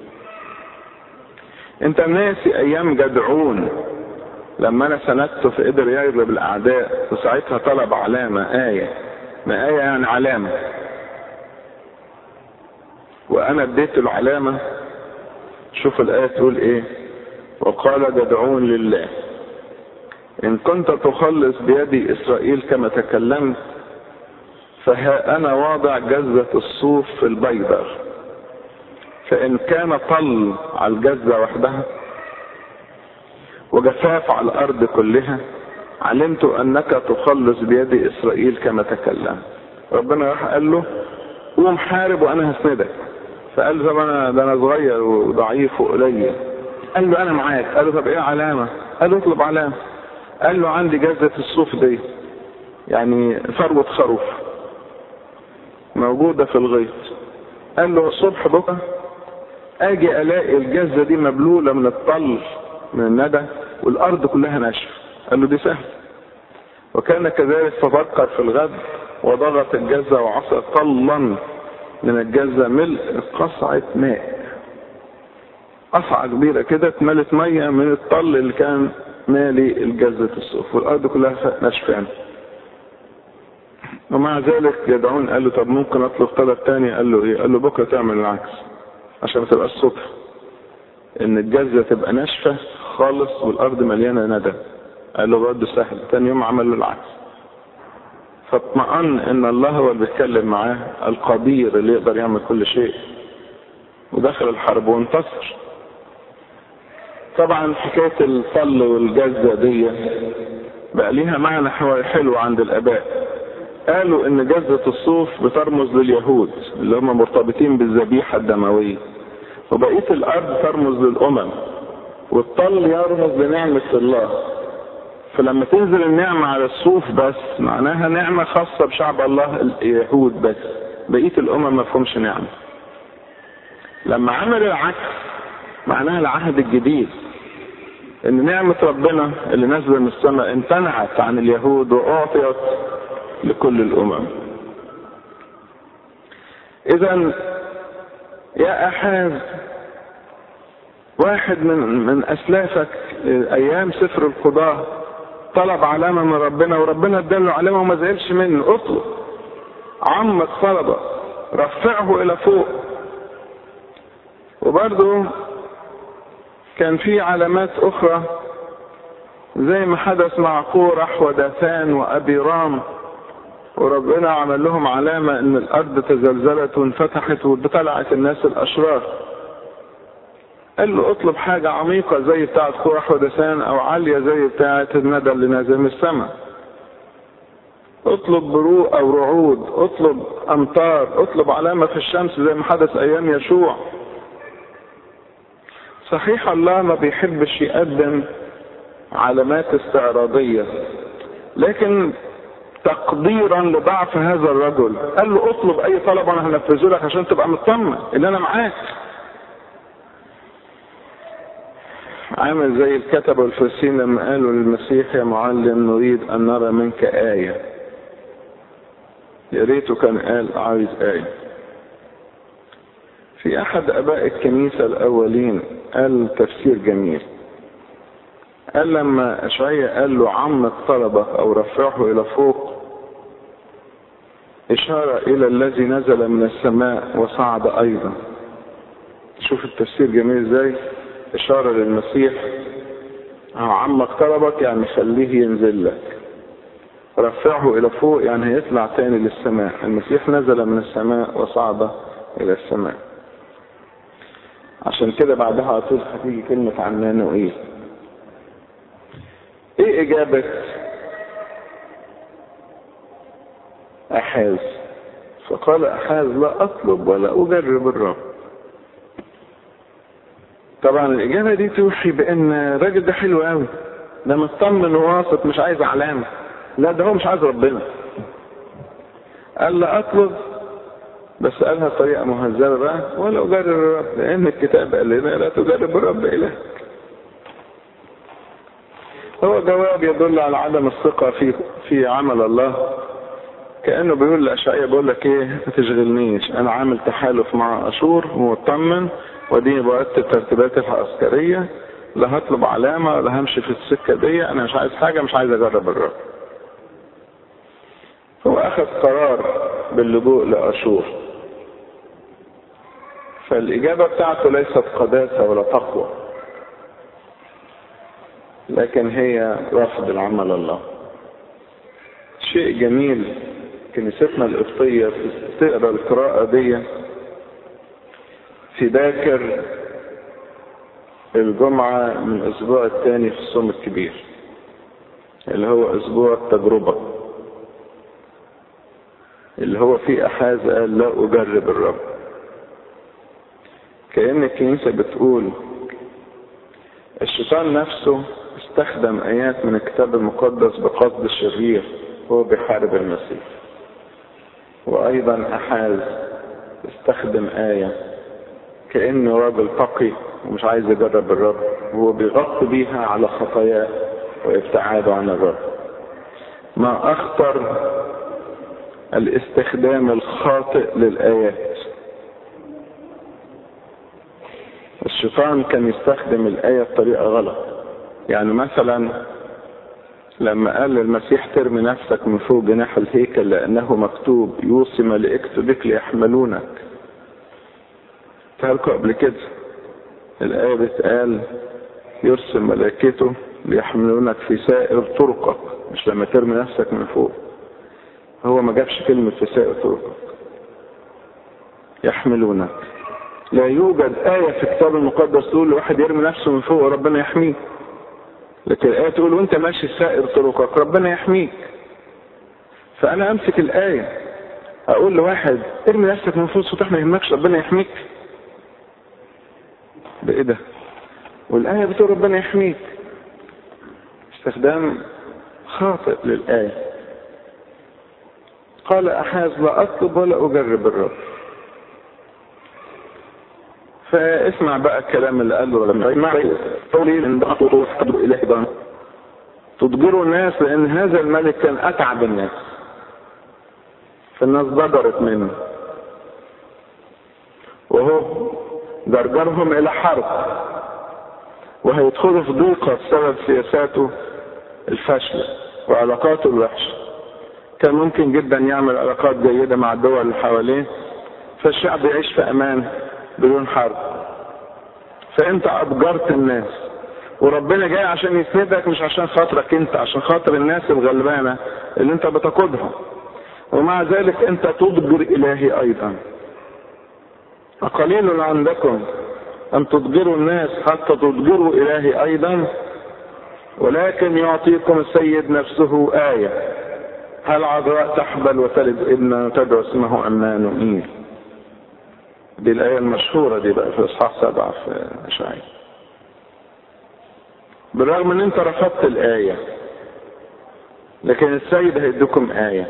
انت ناسي ايام جدعون لما انا سندته في قدر يغلب الاعداء، وساعتها طلب علامة آية، ما آية يعني علامة، وانا اديت له علامة. شوف الآية تقول ايه، وقال جدعون لله ان كنت تخلص بيدي اسرائيل كما تكلمت، فها انا واضع جزة الصوف في البيدر، فان كان طل على الجزة وحدها وجفاف على الارض كلها، علمت انك تخلص بيدي اسرائيل كما تكلمت. ربنا راح قال له قوم حارب وانا هسندك. فقال له طب انا ده انا صغير وضعيف وقليل. قال له انا معاك. قال له طب ايه علامة؟ قال له اطلب علامة. قال له عندي جزة الصوف دي، يعني فروة خروف موجودة في الغيط. قال له الصبح بكرة اجي الاقي الجزة دي مبلولة من الطل من الندى والارض كلها ناشفة. قال له دي سهل. وكان كذلك ففكر في الغد وضغط الجزة وعصى طلا من الجزة ملء قصعة ماء، قصعة كبيرة كده اتملت مية من الطل اللي كان مالي الجزة الصوف، والارض كلها ناشفة. ومع ذلك جدعون قال له طب ممكن اطلب طلب تاني؟ قال له ايه؟ قال له بكرة تعمل العكس عشان ما تبقاش صدفة ان الجزة تبقى ناشفة خالص والارض مليانة ندى. قال له برضه سهل. تاني يوم عمل له العكس. فاطمئن ان الله هو اللي بيتكلم معاه، القدير اللي يقدر يعمل كل شيء، ودخل الحرب وانتصر. طبعا حكاية الطل والجزة دي بقى ليها معنى حلو عند الآباء. قالوا ان جزة الصوف بترمز لليهود اللي هم مرتبطين بالذبيحة الدموية، وبقية الارض ترمز للامم، والطل يرمز لنعمة الله. فلما تنزل النعمة على الصوف بس معناها نعمة خاصة بشعب الله اليهود بس، بقية الامم ما فهمش نعمة. لما عمل العكس معناها العهد الجديد، ان نعمة ربنا اللي نزل من السماء امتنعت عن اليهود واعطيت لكل الامم. اذا يا احاز واحد من من اسلافك ايام سفر القضاة طلب علامة من ربنا وربنا اداله علامة وما زعلش منه. اطلب، عمق طلبه، رفعه الى فوق. وبرضه كان في علامات اخرى زي ما حدث مع قورح وداثان وابيرام، وربنا عمل لهم علامة ان الارض تزلزلت وانفتحت وطلعت الناس الاشرار. قال له اطلب حاجة عميقة زي بتاعة قورح وداثان او عالية زي بتاعة الندى اللي نازل من السماء. اطلب بروق او رعود، اطلب امطار، اطلب علامة في الشمس زي ما حدث ايام يشوع. صحيح الله ما بيحبش يقدم علامات استعراضية، لكن تقديرا لضعف هذا الرجل قال له اطلب اي طلب انا هنفذه لك عشان تبقى مطمن ان انا معاك. عامل زي الكتبة والفريسيين لما قالوا للمسيح يا معلم نريد ان نرى منك آية. يا ريته كان قال عايز آية. في احد اباء الكنيسة الاولين قال تفسير جميل. قال لما اشعياء قال له عمق طلبك او رفعه الى فوق، اشارة الى الذي نزل من السماء وصعد ايضا. شوف التفسير جميل ازاي، اشارة للمسيح. عمق طلبك يعني خليه ينزل لك، رفعه الى فوق يعني هيطلع تاني للسماء. المسيح نزل من السماء وصعد الى السماء. عشان كده بعدها على طول هتيجي كلمة عنانه ايه ايه اجابة احاز؟ فقال احاز لا اطلب ولا اجرب الرب. طبعا الاجابة دي توحي بان الراجل ده حلو قوي، ده مطمن وواثق مش عايز علامة. لا ده هو مش عايز ربنا. قال لا اطلب، بس قالها بطريقة مهذبة بقى، ولا اجرب الرب، لان الكتاب قال لنا لا تجرب الرب الهك. هو جواب يدل على عدم الثقة في في عمل الله. كأنه بيقول لأشعياء بقول لك ايه ما تشغلنيش، انا عامل تحالف مع اشور ومطمن، ودي برتب ترتيباتي العسكرية، لا هطلب علامة ولا همشي في السكة دي، انا مش عايز حاجة، مش عايز اجرب الرب. هو اخذ قرار باللجوء لاشور. فالاجابة بتاعته ليست قداسة ولا تقوى، لكن هي رفض العمل الله. شيء جميل كنيستنا القبطية تقرأ القراءة دي في باكر الجمعة من الاسبوع الثاني في الصوم الكبير اللي هو اسبوع التجربة، اللي هو فيه احاز قال لا اجرب الرب. كأن الكنيسة بتقول الشيطان نفسه استخدم ايات من الكتاب المقدس بقصد الشرير وهو بيحارب المسيح، وايضا احاز استخدم آية كأنه راجل تقي ومش عايز يجرب الرب وهو بيغطي بيها على خطاياه وابتعاده عن الرب. ما اخطر الاستخدام الخاطئ للآيات. الشيطان كان يستخدم الآية بطريقة غلط. يعني مثلا لما قال للمسيح ترمي نفسك من فوق جناح الهيكل لأنه مكتوب يوصي ملائكته بك ليحملونك. قلت قبل كده الآية بتقال يرسل ملائكته ليحملونك في سائر طرقك، مش لما ترمي نفسك من فوق. هو ما جابش كلمة في سائر طرقك، يحملونك لا يوجد آية في الكتاب المقدس تقول لواحد يرمي نفسه من فوق وربنا يحميه، لكن الآية تقول وانت ماشي سائر طرقك ربنا يحميك. فأنا أمسك الآية أقول لواحد ارمي نفسك من فوق السطح ما يهمكش ربنا يحميك، بإيه ده؟ والآية بتقول ربنا يحميك. استخدام خاطئ للآية. قال أحاز لا أطلب ولا أجرب الرب. فاسمع بقى الكلام اللي قاله لما اسمع قولي ان ضغطوا اليه ضغط تضجروا الناس، لان هذا الملك كان اتعب الناس، فالناس ضجرت منه، وهو جرجرهم الى حرب، وهيدخلوا في ضيقه بسبب سياساته الفاشله وعلاقاته الوحشه. كان ممكن جدا يعمل علاقات جيده مع الدول اللي حواليه، فالشعب يعيش في امان بدون حرب. فانت اضجرت الناس، وربنا جاي عشان يسندك، مش عشان خاطرك انت، عشان خاطر الناس الغلبانه اللي انت بتقودها. ومع ذلك انت تضجر الهي ايضا. أقليل عندكم ان تضجروا الناس حتى تضجروا الهي ايضا، ولكن يعطيكم السيد نفسه آية. هل عذراء تحبل وتلد ابنا تدعو اسمه عمانوئيل. دي الآية المشهورة دي بقى في إصحاح سبعة في إشعياء. بالرغم ان انت رفضت الآية، لكن السيد هيديكم آية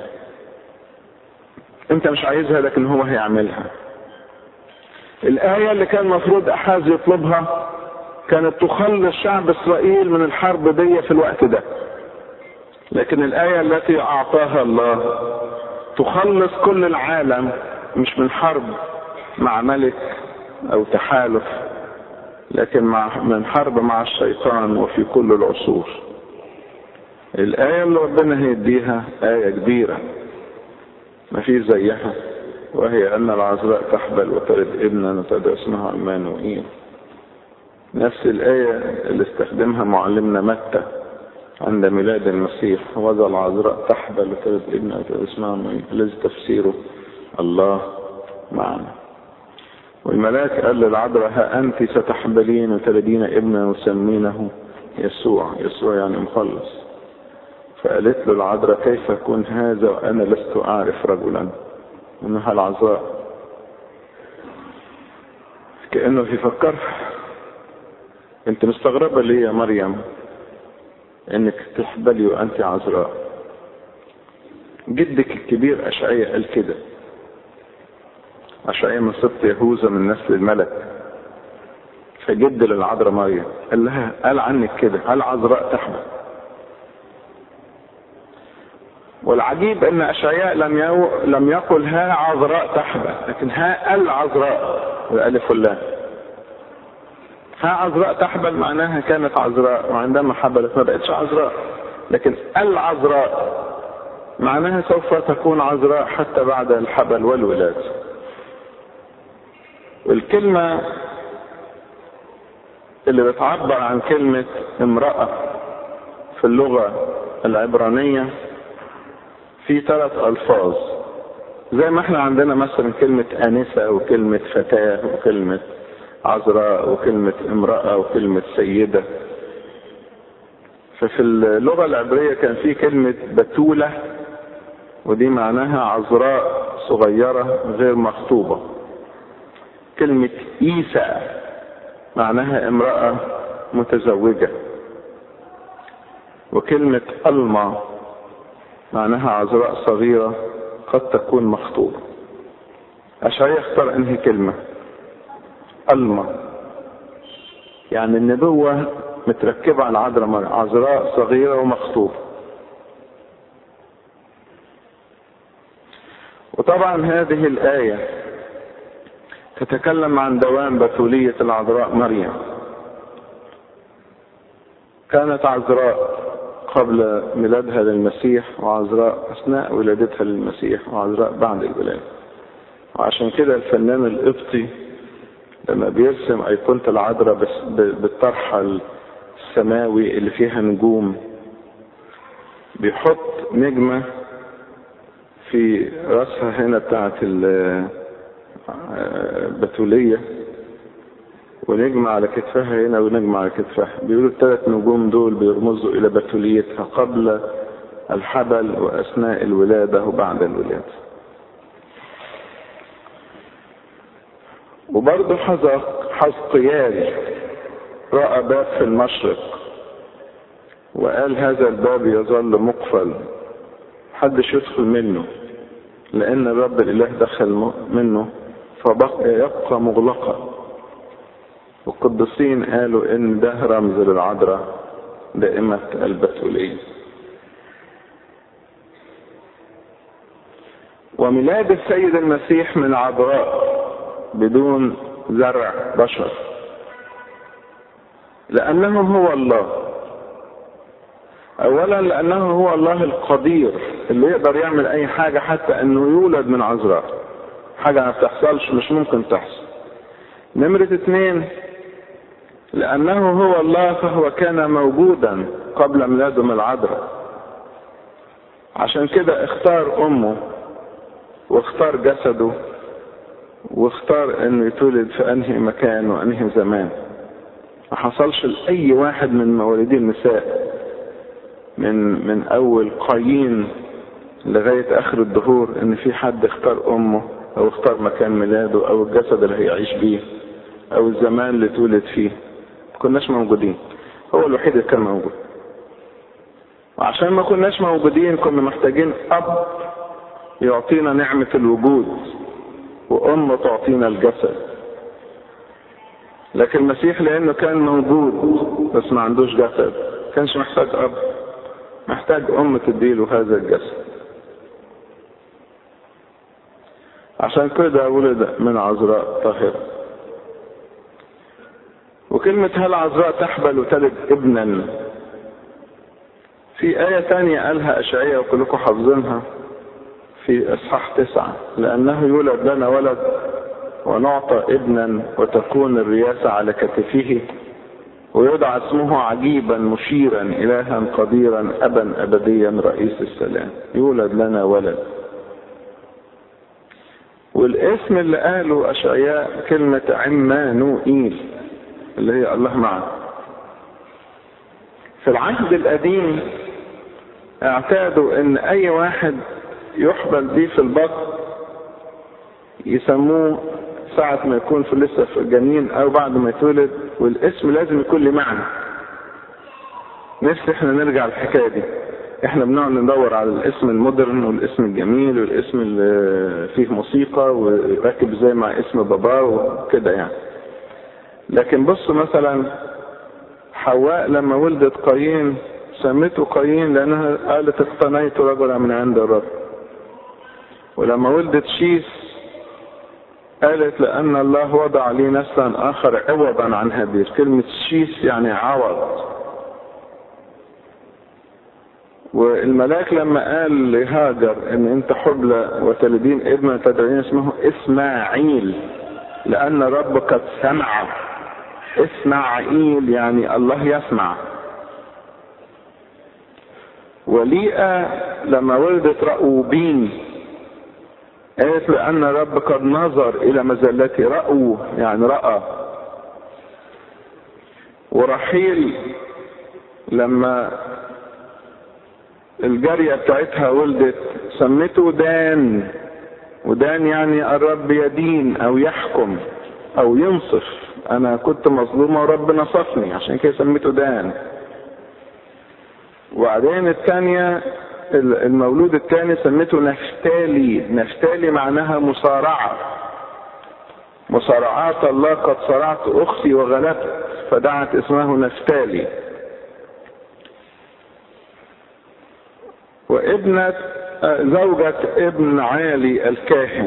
انت مش عايزها، لكن هو هيعملها. الآية اللي كان مفروض أحاز يطلبها كانت تخلص شعب إسرائيل من الحرب دي في الوقت ده، لكن الآية التي أعطاها الله تخلص كل العالم، مش من حرب مع ملك أو تحالف، لكن مع من حرب مع الشيطان وفي كل العصور. الآية اللي ربنا هيديها آية كبيرة ما في زيها، وهي أن العذراء تحبل وتلد ابنا وتدعو اسمه عمانوئيل. نفس الآية اللي استخدمها معلمنا متى عند ميلاد المسيح، وذا العذراء تحبل وتلد ابنا وتدعو اسمه عمانوئيل، الذي تفسيره الله معنا. والملاك قال للعذراء ها أنت ستحبلين وتلدين ابنا وسمينه يسوع. يسوع يعني مخلص. فقالت له العذراء كيف يكون هذا وأنا لست أعرف رجلا. إنها العذراء كأنه بيفكر أنت مستغربة ليه يا مريم إنك تحبلي وأنت عذراء؟ جدك الكبير أشعياء قال كده. أشعياء من سبط يهوذا من نسل الملك، فجد للعذراء مريم قال لها قال عنك كده هل عذراء تحبل. والعجيب ان اشعياء لم يو... لم يقل ها عذراء تحبل، لكن ها العذراء والالف واللام. ها عذراء تحبل معناها كانت عذراء، وعندما حبلت ما بقتش عذراء، لكن العذراء معناها سوف تكون عذراء حتى بعد الحبل والولادة. والكلمة اللي بتعبر عن كلمة امرأة في اللغة العبرانية في ثلاث ألفاظ، زي ما احنا عندنا مثلا كلمة آنسة وكلمة فتاة وكلمة عذراء وكلمة امرأة وكلمة سيدة. ففي اللغة العبرية كان في كلمة بتولة، ودي معناها عذراء صغيرة غير مخطوبة. كلمة إيسا معناها امرأة متزوجة. وكلمة ألما معناها عذراء صغيرة قد تكون مخطوبة. أشعياء اختار انهي كلمة؟ ألما، يعني النبوة متركبة على عذراء عذراء صغيرة ومخطوبة. وطبعا هذه الآية تتكلم عن دوام بتولية العذراء مريم. كانت عذراء قبل ميلادها للمسيح، وعذراء أثناء ولادتها للمسيح، وعذراء بعد الولادة. وعشان كده الفنان القبطي لما بيرسم أيقونة العذراء بالطرحة السماوي اللي فيها نجوم، بيحط نجمة في رأسها هنا بتاعت البتولية ونجمة على كتفها هنا ونجمة على كتفها. بيقولوا الثلاث نجوم دول بيرمزوا إلى بتوليتها قبل الحبل وأثناء الولادة وبعد الولادة. وبرضه حزقيال رأى باب في المشرق وقال هذا الباب يظل مقفل، محدش يدخل منه، لأن الرب الإله دخل منه فبقى يبقى مغلقا. والقديسين قالوا إن ده رمز للعذراء دائمة البتولية. وميلاد السيد المسيح من عذراء بدون زرع بشر، لأنه هو الله. أولا لأنه هو الله القدير اللي يقدر يعمل أي حاجة، حتى أنه يولد من عذراء، حاجة ما بتحصلش، مش ممكن تحصل. نمرة اثنين لأنه هو الله فهو كان موجودا قبل ميلاده من العذراء، عشان كده اختار أمه واختار جسده واختار انه يتولد في انهي مكان وانهي زمان. ما حصلش لأي واحد من مواليدي النساء من من اول قايين لغاية اخر الدهور ان في حد اختار امه او اختار مكان ميلاده او الجسد اللي هيعيش بيه او الزمان اللي اتولد فيه. ما كناش موجودين، هو الوحيد اللي كان موجود. وعشان ما كناش موجودين كنا محتاجين اب يعطينا نعمة الوجود وأم تعطينا الجسد. لكن المسيح لأنه كان موجود بس ما عندوش جسد، كانش محتاج أب، محتاج أم تديله هذا الجسد. عشان كده ولد من عذراء طاهرة. وكلمة هل عذراء تحبل وتلد ابنا، في آية تانية قالها أشعياء وكلكم حافظينها في اصحاح تسعة، لانه يولد لنا ولد ونعطى ابنا وتكون الرياسة على كتفه ويدعى اسمه عجيبا مشيرا الها قديرا ابا ابديا رئيس السلام. يولد لنا ولد. والاسم اللي قاله اشعياء كلمة عمانوئيل اللي هي الله معنا. في العهد القديم اعتادوا ان اي واحد يحبل بيه في البطن يسموه ساعة ما يكون في لسه في الجنين او بعد ما يتولد، والاسم لازم يكون له معنى. نفسي احنا نرجع الحكاية دي. احنا بنقعد ندور على الاسم المودرن والاسم الجميل والاسم اللي فيه موسيقى وراكب زي مع اسم بابا وكده يعني. لكن بصوا مثلا حواء لما ولدت قايين سمته قايين لانها قالت اقتنيت رجلا من عند الرب. ولما ولدت شيس قالت لأن الله وضع لي نسلا آخر عوضا عن هابيل. كلمة شيس يعني عوض. والملاك لما قال لهاجر ان انت حبلى وتلدين ابنا تدعين اسمه اسماعيل لأن الرب قد سمع. اسماعيل يعني الله يسمع. وليئة لما ولدت رأوبين قالت لأن الرب قد نظر إلى مزلتي. رأوا يعني رأى. ورحيل لما الجارية بتاعتها ولدت سمته دان. ودان يعني الرب يدين أو يحكم أو ينصف. أنا كنت مظلومة ورب نصفني عشان كده سمته دان. وبعدين الثانية المولود الثاني سمته نفتالي. نفتالي معناها مصارعة. مصارعات الله قد صرعت أختي وغلبت فدعت اسمه نفتالي. وابنة زوجة ابن عالي الكاهن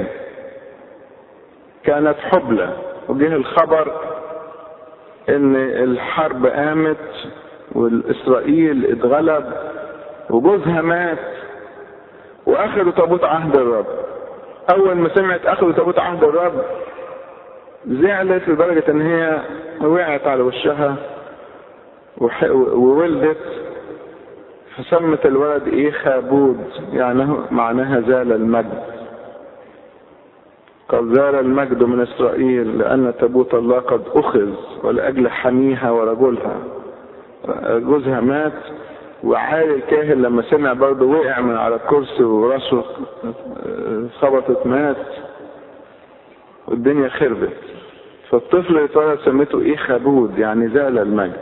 كانت حبلى وجه الخبر ان الحرب قامت والاسرائيل اتغلب وجوزها مات واخذوا تابوت عهد الرب. اول ما سمعت اخذوا تابوت عهد الرب زعلت لدرجة ان هي وقعت على وشها وولدت فسمت الولد ايه خابود يعني معناها زال المجد. قد زال المجد من إسرائيل لأن تابوت الله قد أخذ، ولأجل حميها ورجلها. جوزها مات، وعالي الكاهن لما سمع برضه وقع من على الكرسي وراسه خبطت مات، والدنيا خربت. فالطفل اللي اتولد سميته ايه؟ خبود، يعني زال المجد.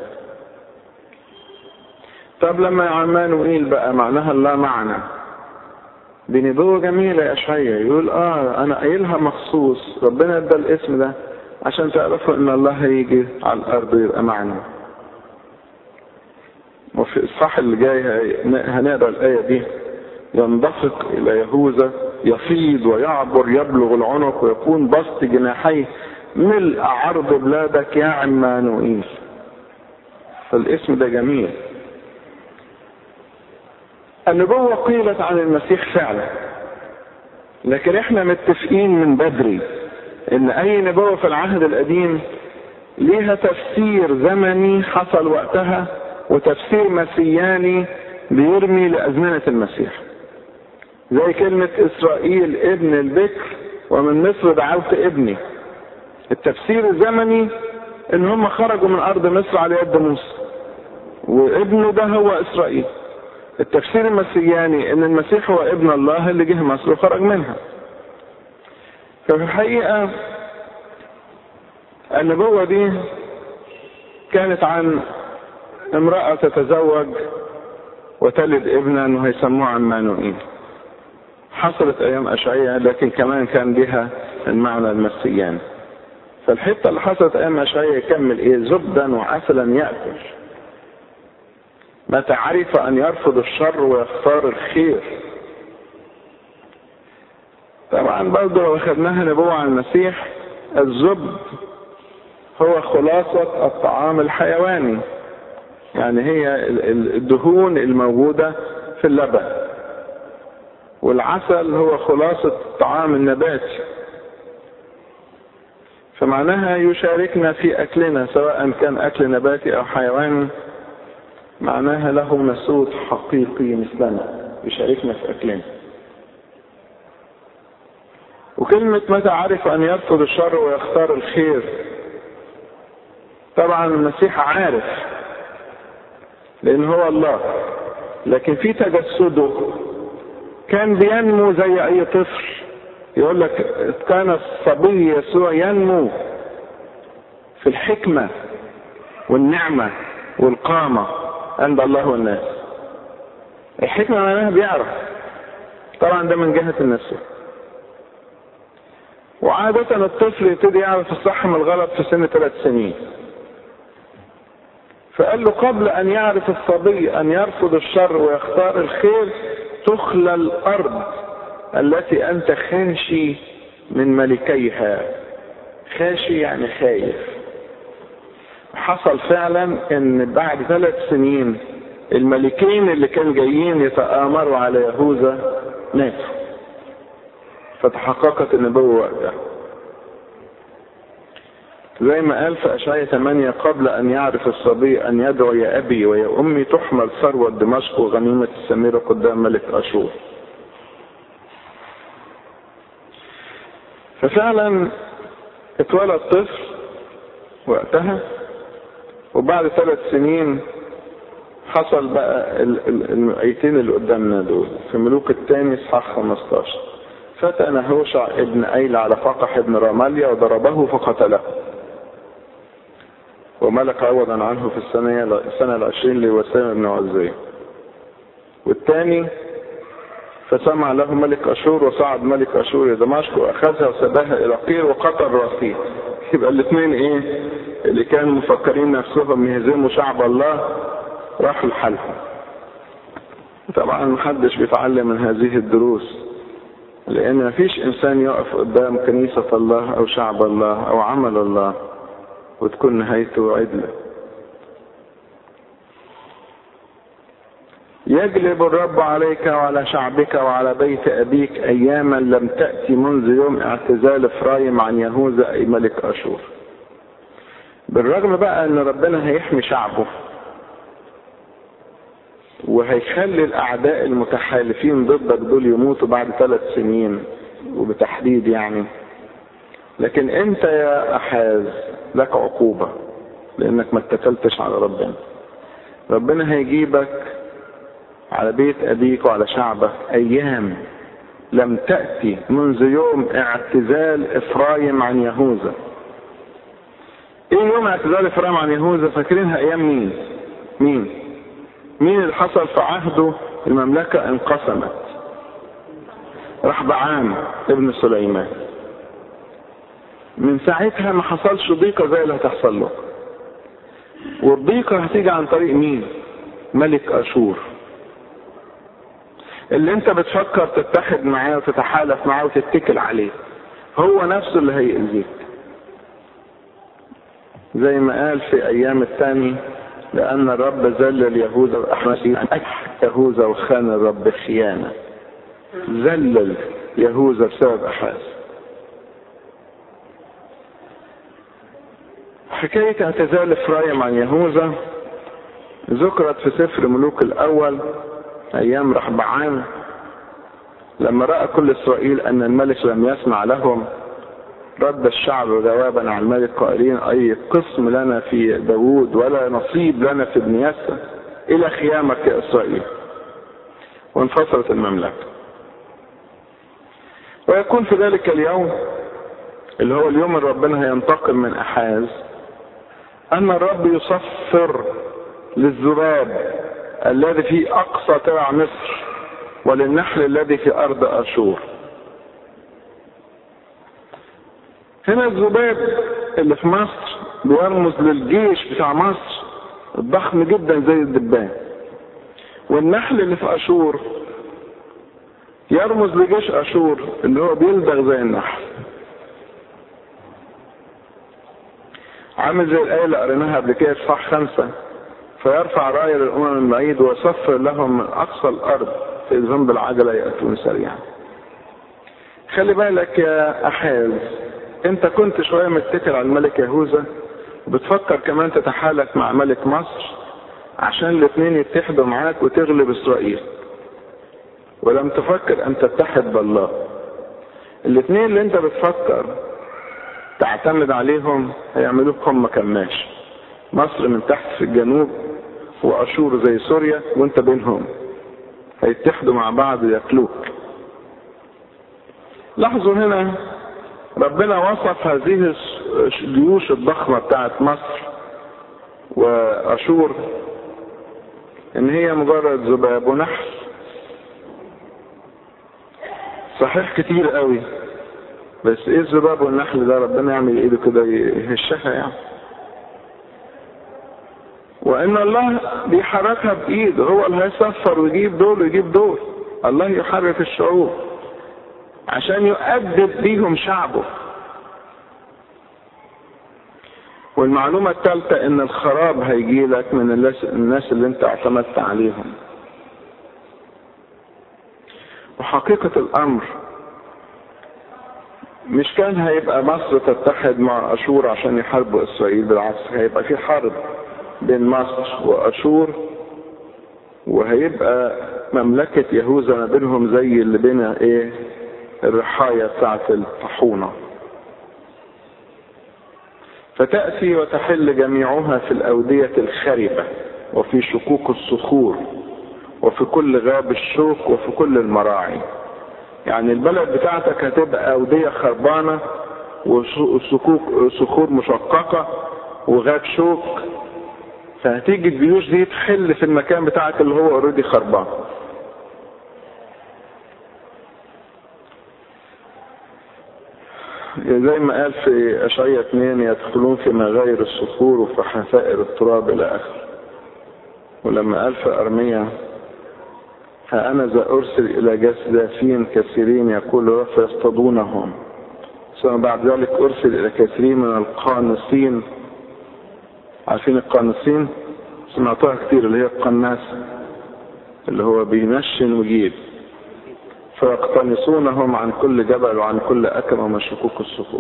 طب لما عمانوئيل بقى معناها الله معنا، دي نبوة جميلة يا اشعياء. يقول اه انا قايلها مخصوص، ربنا ادى الاسم ده عشان تعرفوا ان الله هيجي على الارض ويبقى معنا. وفي الإصحاح اللي جاي هنقرا الآية دي: ينضفق إلى يهوذا، يفيض ويعبر، يبلغ العنق، ويكون بسط جناحيه ملء عرض بلادك يا عمانوئيل. فالاسم ده جميل. النبوة قيلت عن المسيح فعلا، لكن احنا متفقين من بدري ان اي نبوة في العهد القديم ليها تفسير زمني حصل وقتها، وتفسير مسياني بيرمي لأزمنة المسيح. زي كلمة إسرائيل ابن البكر ومن مصر دعوت ابني. التفسير الزمني ان هم خرجوا من ارض مصر على يد موسى، وابنه ده هو إسرائيل. التفسير المسياني ان المسيح هو ابن الله اللي جه مصر وخرج منها. ففي الحقيقة النبوة دي كانت عن امرأة تتزوج وتلد ابنا وهيسموه عمانوئيل. حصلت ايام اشعياء، لكن كمان كان بها المعنى المسياني. فالحتة اللي حصلت ايام اشعياء يكمل ايه؟ زبدا وعسلا يأكل، متى عرف ان يرفض الشر ويختار الخير. طبعا برضه لو اخذناها نبوة عن المسيح، الزبد هو خلاصة الطعام الحيواني، يعني هي الدهون الموجودة في اللبن، والعسل هو خلاصة الطعام النباتي. فمعناها يشاركنا في أكلنا، سواء كان أكل نباتي أو حيواني، معناها له نسوت حقيقي مثلنا، يشاركنا في أكلنا. وكلمة متى عرف أن يرفض الشر ويختار الخير، طبعا المسيح عارف لأن هو الله، لكن في تجسده كان بينمو زي أي طفل. يقول لك كان الصبي يسوع ينمو في الحكمة والنعمة والقامة عند الله والناس. الحكمة معناها بيعرف، طبعا ده من جهة النسوة. وعادة الطفل يبتدي يعرف الصح من الغلط في سن ثلاث سنين. فقال له قبل ان يعرف الصبي ان يرفض الشر ويختار الخير، تخلى الارض التي انت خاشي من ملكيها. خاشي يعني خايف. حصل فعلا ان بعد ثلاث سنين الملكين اللي كانوا جايين يتآمروا على يهوذا ماتوا، فتحققت النبوة وقتها. زي ما قال في اشعياء ثمانية: قبل ان يعرف الصبي ان يدعو يا ابي ويا امي، تحمل ثروة دمشق وغنيمة السميرة قدام ملك اشور. ففعلا اتولد طفل وقتها، وبعد ثلاث سنين حصل بقى الايتين اللي قدامنا دول في ملوك الثاني اصحاح خمستاشر. فتى نهوشع ابن ايل على فقح ابن رماليا وضربه فقتله، وملك عوضا عنه في السنة السنة العشرين لوسام بن عزية. والثاني فسمع له ملك اشور، وصعد ملك اشور الى دمشق واخذها وسباها الى قير وقتل راسيه. يبقى الاثنين ايه اللي كانوا مفكرين نفسهم يهزموا شعب الله راحوا لحالهم. طبعا محدش بيتعلم من هذه الدروس، لان مفيش انسان يقف قدام كنيسة الله او شعب الله او عمل الله وتكون نهايته عدلة. يجلب الرب عليك وعلى شعبك وعلى بيت أبيك أياما لم تأتي منذ يوم اعتزال إفرايم عن يهوذا أي ملك أشور. بالرغم بقى أن ربنا هيحمي شعبه وهيخلي الأعداء المتحالفين ضدك دول يموتوا بعد ثلاث سنين وبتحديد يعني، لكن انت يا احاز لك عقوبة لانك ما اتكلتش على ربنا. ربنا هيجيبك على بيت ابيك وعلى شعبك ايام لم تأتي منذ يوم اعتزال افرايم عن يهوذا. ايه يوم اعتزال افرايم عن يهوذا؟ فاكرينها ايام مين؟ مين مين اللي حصل في عهده المملكة انقسمت؟ رحبعام ابن سليمان. من ساعتها ما حصلش ضيقة زي اللي هتحصل له، والضيقة هتيجي عن طريق مين؟ ملك اشور، اللي انت بتفكر تتحد معاه وتتحالف معاه وتتكل عليه هو نفسه اللي هيأذيك. زي ما قال في ايام الثاني لان الرب ذلل يهوذا واحمد يهوذا وخان الرب خيانة. ذلل يهوذا بسبب احاز. حكاية اعتزال افرايم عن يهوذا ذكرت في سفر ملوك الاول ايام رحبعام، لما رأى كل اسرائيل ان الملك لم يسمع لهم رد الشعب جوابا عن الملك قائلين اي قسم لنا في داوود ولا نصيب لنا في ابن يسى الى خيامك يا اسرائيل. وانفصلت المملكة. ويكون في ذلك اليوم اللي هو اليوم اللي ربنا هينتقم من احاز ان الرب يصفر للذباب الذي في اقصى ترع مصر وللنحل الذي في ارض اشور. هنا الذباب اللي في مصر بيرمز للجيش بتاع مصر الضخم جدا زي الدبان، والنحل اللي في اشور يرمز لجيش اشور اللي هو بيلدغ زي النحل. عامل زي الآية اللي قريناها قبل كده في صح خمسة، فيرفع راية للأمم المعيد ويصفر لهم من أقصى الأرض في ذنب العجلة يأتون سريعا. خلي بالك يا أحاز، أنت كنت شوية متكل على الملك يهوذا وبتفكر كمان تتحالف مع ملك مصر عشان الاثنين يتحدوا معاك وتغلب إسرائيل، ولم تفكر أن تتحد بالله. الاثنين اللي أنت بتفكر تعتمد عليهم هيعملوك هم كماش. مصر من تحت في الجنوب واشور زي سوريا وانت بينهم، هيتحدوا مع بعض ياكلوك. لاحظوا هنا ربنا وصف هذه الجيوش الضخمة بتاعت مصر واشور ان هي مجرد ذباب ونحل. صحيح كتير قوي، بس ايه الذباب والنحل ده؟ ربنا يعمل ايده كده يهشها يعني. وان الله بيحركها بايده، هو اللي هيصفر ويجيب دول ويجيب دول. الله يحرك الشعوب عشان يؤدب بيهم شعبه. والمعلومة الثالثة ان الخراب هيجي لك من الناس اللي انت اعتمدت عليهم. وحقيقة الامر مش كان هيبقى مصر تتحد مع اشور عشان يحاربوا اسرائيل، بالعكس هيبقى في حرب بين مصر واشور، وهيبقى مملكة يهوذا ما بينهم زي اللي بين ايه الرحاية بتاعة الطاحونة. فتأتي وتحل جميعها في الأودية الخربة وفي شقوق الصخور وفي كل غاب الشوك وفي كل المراعي. يعني البلد بتاعتك هتبقى أودية خربانة وصكوك صخور مشققة وغاب شوك، فهتيجي الجيوش دي تحل في المكان بتاعك اللي هو اوريدي خربان. زي ما قال في اشعياء اثنين يدخلون في مغاير الصخور وفي حفائر التراب الى اخره. ولما قال في ارميا ها انا ذا ارسل الى جاسدين كثيرين يقول رب فيصطادونهم، ثم بعد ذلك ارسل الى كثيرين من القانصين. عارفين القانصين؟ سمعتوها كتير، اللي هي القناص اللي هو بينشن ويجيب. فيقتنصونهم عن كل جبل وعن كل أكمة ومن شقوق الصخور.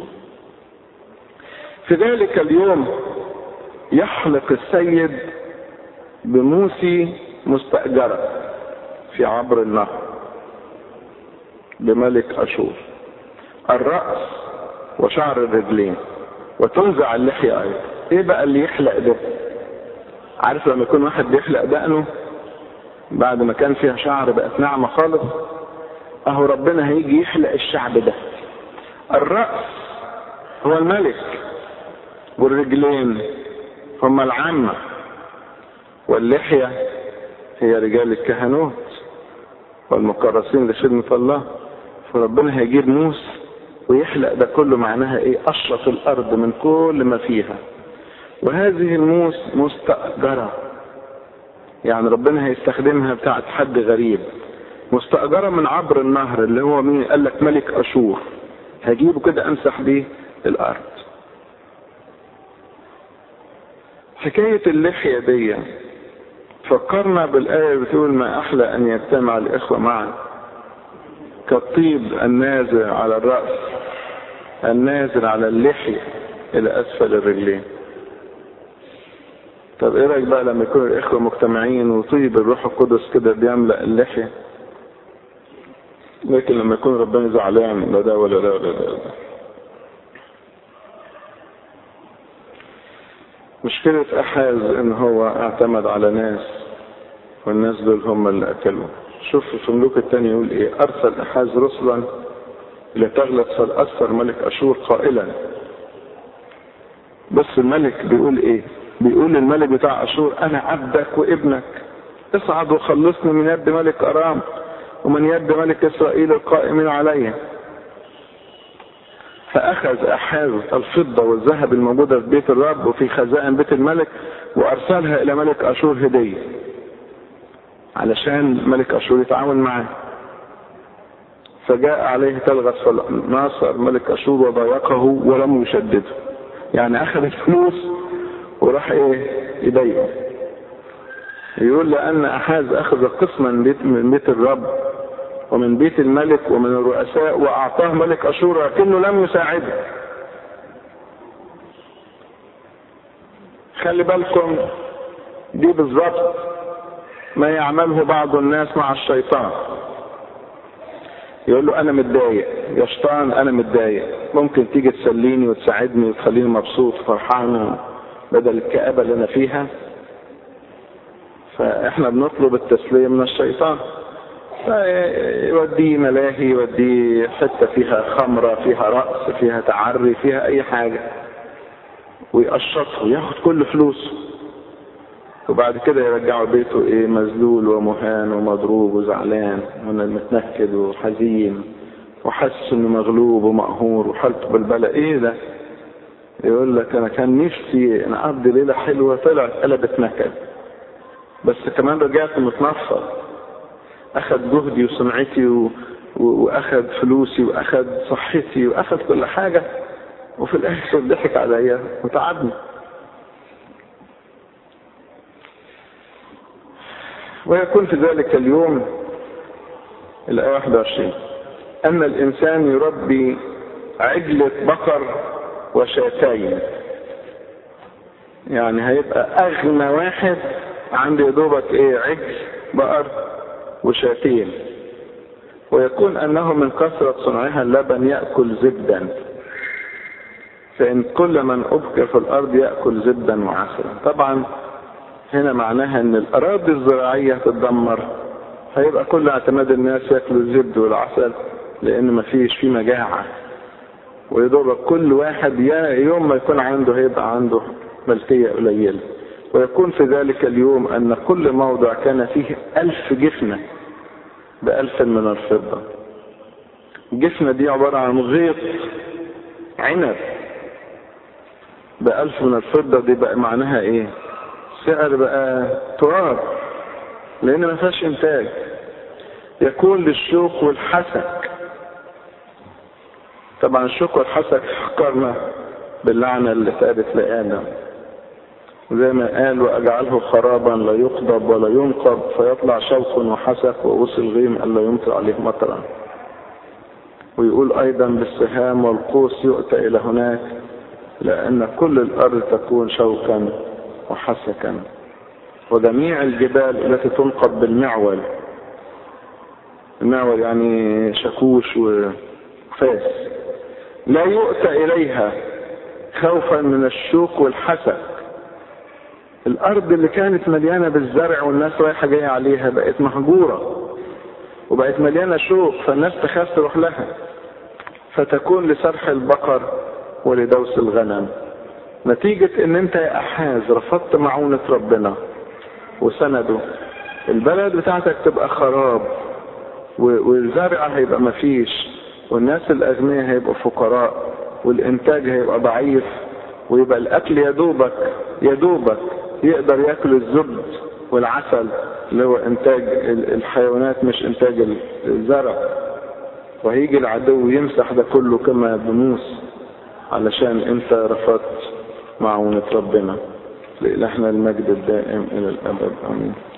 في ذلك اليوم يحلق السيد بموسي مستأجرة في عبر النهر بملك أشور. الرأس وشعر الرجلين وتنزع اللحية أيضا. ايه بقى اللي يحلق ده؟ عارف لما يكون واحد بيحلق دقنه بعد ما كان فيها شعر بقت ناعمة خالص، اهو ربنا هيجي يحلق الشعب ده. الرأس هو الملك، والرجلين هم العامة، واللحية هي رجال الكهنوت والمكرسين لخدمة الله. فربنا هيجيب موس ويحلق ده كله. معناها ايه؟ اشرف الارض من كل ما فيها. وهذه الموس مستأجرة، يعني ربنا هيستخدمها بتاعت حد غريب، مستأجرة من عبر النهر اللي هو مين؟ قال لك ملك أشور. هجيبه كده امسح بيه الارض. حكاية اللحية دي فكرنا بالآية بتقول ما أحلى أن يجتمع الإخوة معا كالطيب النازل على الرأس النازل على اللحية إلى أسفل الرجلين. طب إيه رأيك بقى لما يكون الإخوة مجتمعين وطيب الروح القدس كده بيملأ اللحية، لكن لما يكون ربنا زعلان لا ده ولا ده ولا ده. مشكلة أحاز إن هو اعتمد على ناس، والناس دول هم اللي أكلوا. شوف في الملوك الثاني يقول إيه؟ أرسل أحاز رسلا لتغلط فالأسفر ملك أشور قائلا. بس الملك بيقول إيه؟ بيقول الملك بتاع أشور أنا عبدك وابنك، اصعد وخلصني من يد ملك أرام ومن يد ملك إسرائيل القائمين عليه. فأخذ أحاز الفضة والذهب الموجودة في بيت الرب وفي خزائن بيت الملك وأرسلها إلى ملك أشور هدية علشان ملك أشور يتعاون معاه. فجاء عليه تلغس فناصر ملك أشور وضايقه ولم يشدده، يعني أخذ الفلوس وراح إيه يضايقه. يقول لأن أحاز أخذ قسما من بيت الرب ومن بيت الملك ومن الرؤساء وأعطاه ملك أشور لكنه لم يساعده. خلي بالكم دي بالضبط ما يعمله بعض الناس مع الشيطان. يقول له أنا متضايق يا شيطان، أنا متضايق، ممكن تيجي تسليني وتساعدني وتخليني مبسوط فرحان بدل الكآبة اللي أنا فيها؟ فإحنا بنطلب التسلية من الشيطان، يوديه ملاهي، يوديه حتة فيها خمرة، فيها رقص، فيها تعري، فيها أي حاجة، ويقشطه وياخد كل فلوسه، وبعد كده يرجعه بيته إيه مذلول ومهان ومضروب وزعلان ومتنكد وحزين وحاسس إنه مغلوب ومقهور وحالته بالبلاء. إيه ده؟ يقول لك أنا كان نفسي أنا أقضي ليلة حلوة، طلعت قلبت نكد، بس كمان رجعت متنفض، أخذ جهدي وسمعتي و... وأخذ فلوسي وأخذ صحتي وأخذ كل حاجة، وفي الآخر ضحك عليا وتعبني. ويكون في ذلك اليوم الآية واحد وعشرين أن الإنسان يربي عجلة بقر وشاتين، يعني هيبقى أغنى واحد عنده يدوبك إيه عجل بقر وشاتين. ويكون أنه من كثرة صنعها اللبن يأكل زبدا، فإن كل من أبقى في الأرض يأكل زبدا وعسلا. طبعا هنا معناها أن الأراضي الزراعية تتدمر، هيبقى كل اعتماد الناس يأكلوا الزبد والعسل لأن ما فيش في مجاعة، ويدور كل واحد يوم ما يكون عنده هيبقى عنده ملكية قليلة. ويكون في ذلك اليوم أن كل موضع كان فيه ألف جفنة بألف من الفضة. الجفنة دي عبارة عن غيط عنب بألف من الفضة. دي بقى معناها ايه؟ سعر بقى تراب لأن ما فيهاش إنتاج. يكون للشوك والحسك. طبعا الشوك والحسك فكرنا باللعنة اللي ثابت لآدم، زي ما قال وأجعله خرابا لا يقضب ولا ينقض فيطلع شوك وحسك ووصل غيم ألا يمطر عليه مطرا. ويقول أيضا بالسهام والقوس يؤتى إلى هناك لأن كل الأرض تكون شوكا وحسكا وجميع الجبال التي تنقض بالمعول. المعول يعني شاكوش وفاس، لا يؤتى إليها خوفا من الشوك والحسد. الأرض اللي كانت مليانة بالزرع والناس رايحة جاية عليها بقت مهجورة وبقت مليانة شوك، فالناس تخاف تروح لها، فتكون لسرح البقر ولدوس الغنم. نتيجة ان انت يا احاز رفضت معونة ربنا وسنده، البلد بتاعتك تبقى خراب، والزرع هيبقى مفيش، والناس الاغنياء هيبقوا فقراء، والانتاج هيبقى ضعيف، ويبقى الاكل يدوبك يدوبك يقدر ياكل الزبد والعسل اللي هو انتاج الحيوانات مش انتاج الزرع. وهيجي العدو يمسح ده كله كما بموس علشان انت رفضت معونة ربنا. لإلهنا المجد الدائم الى الابد، امين.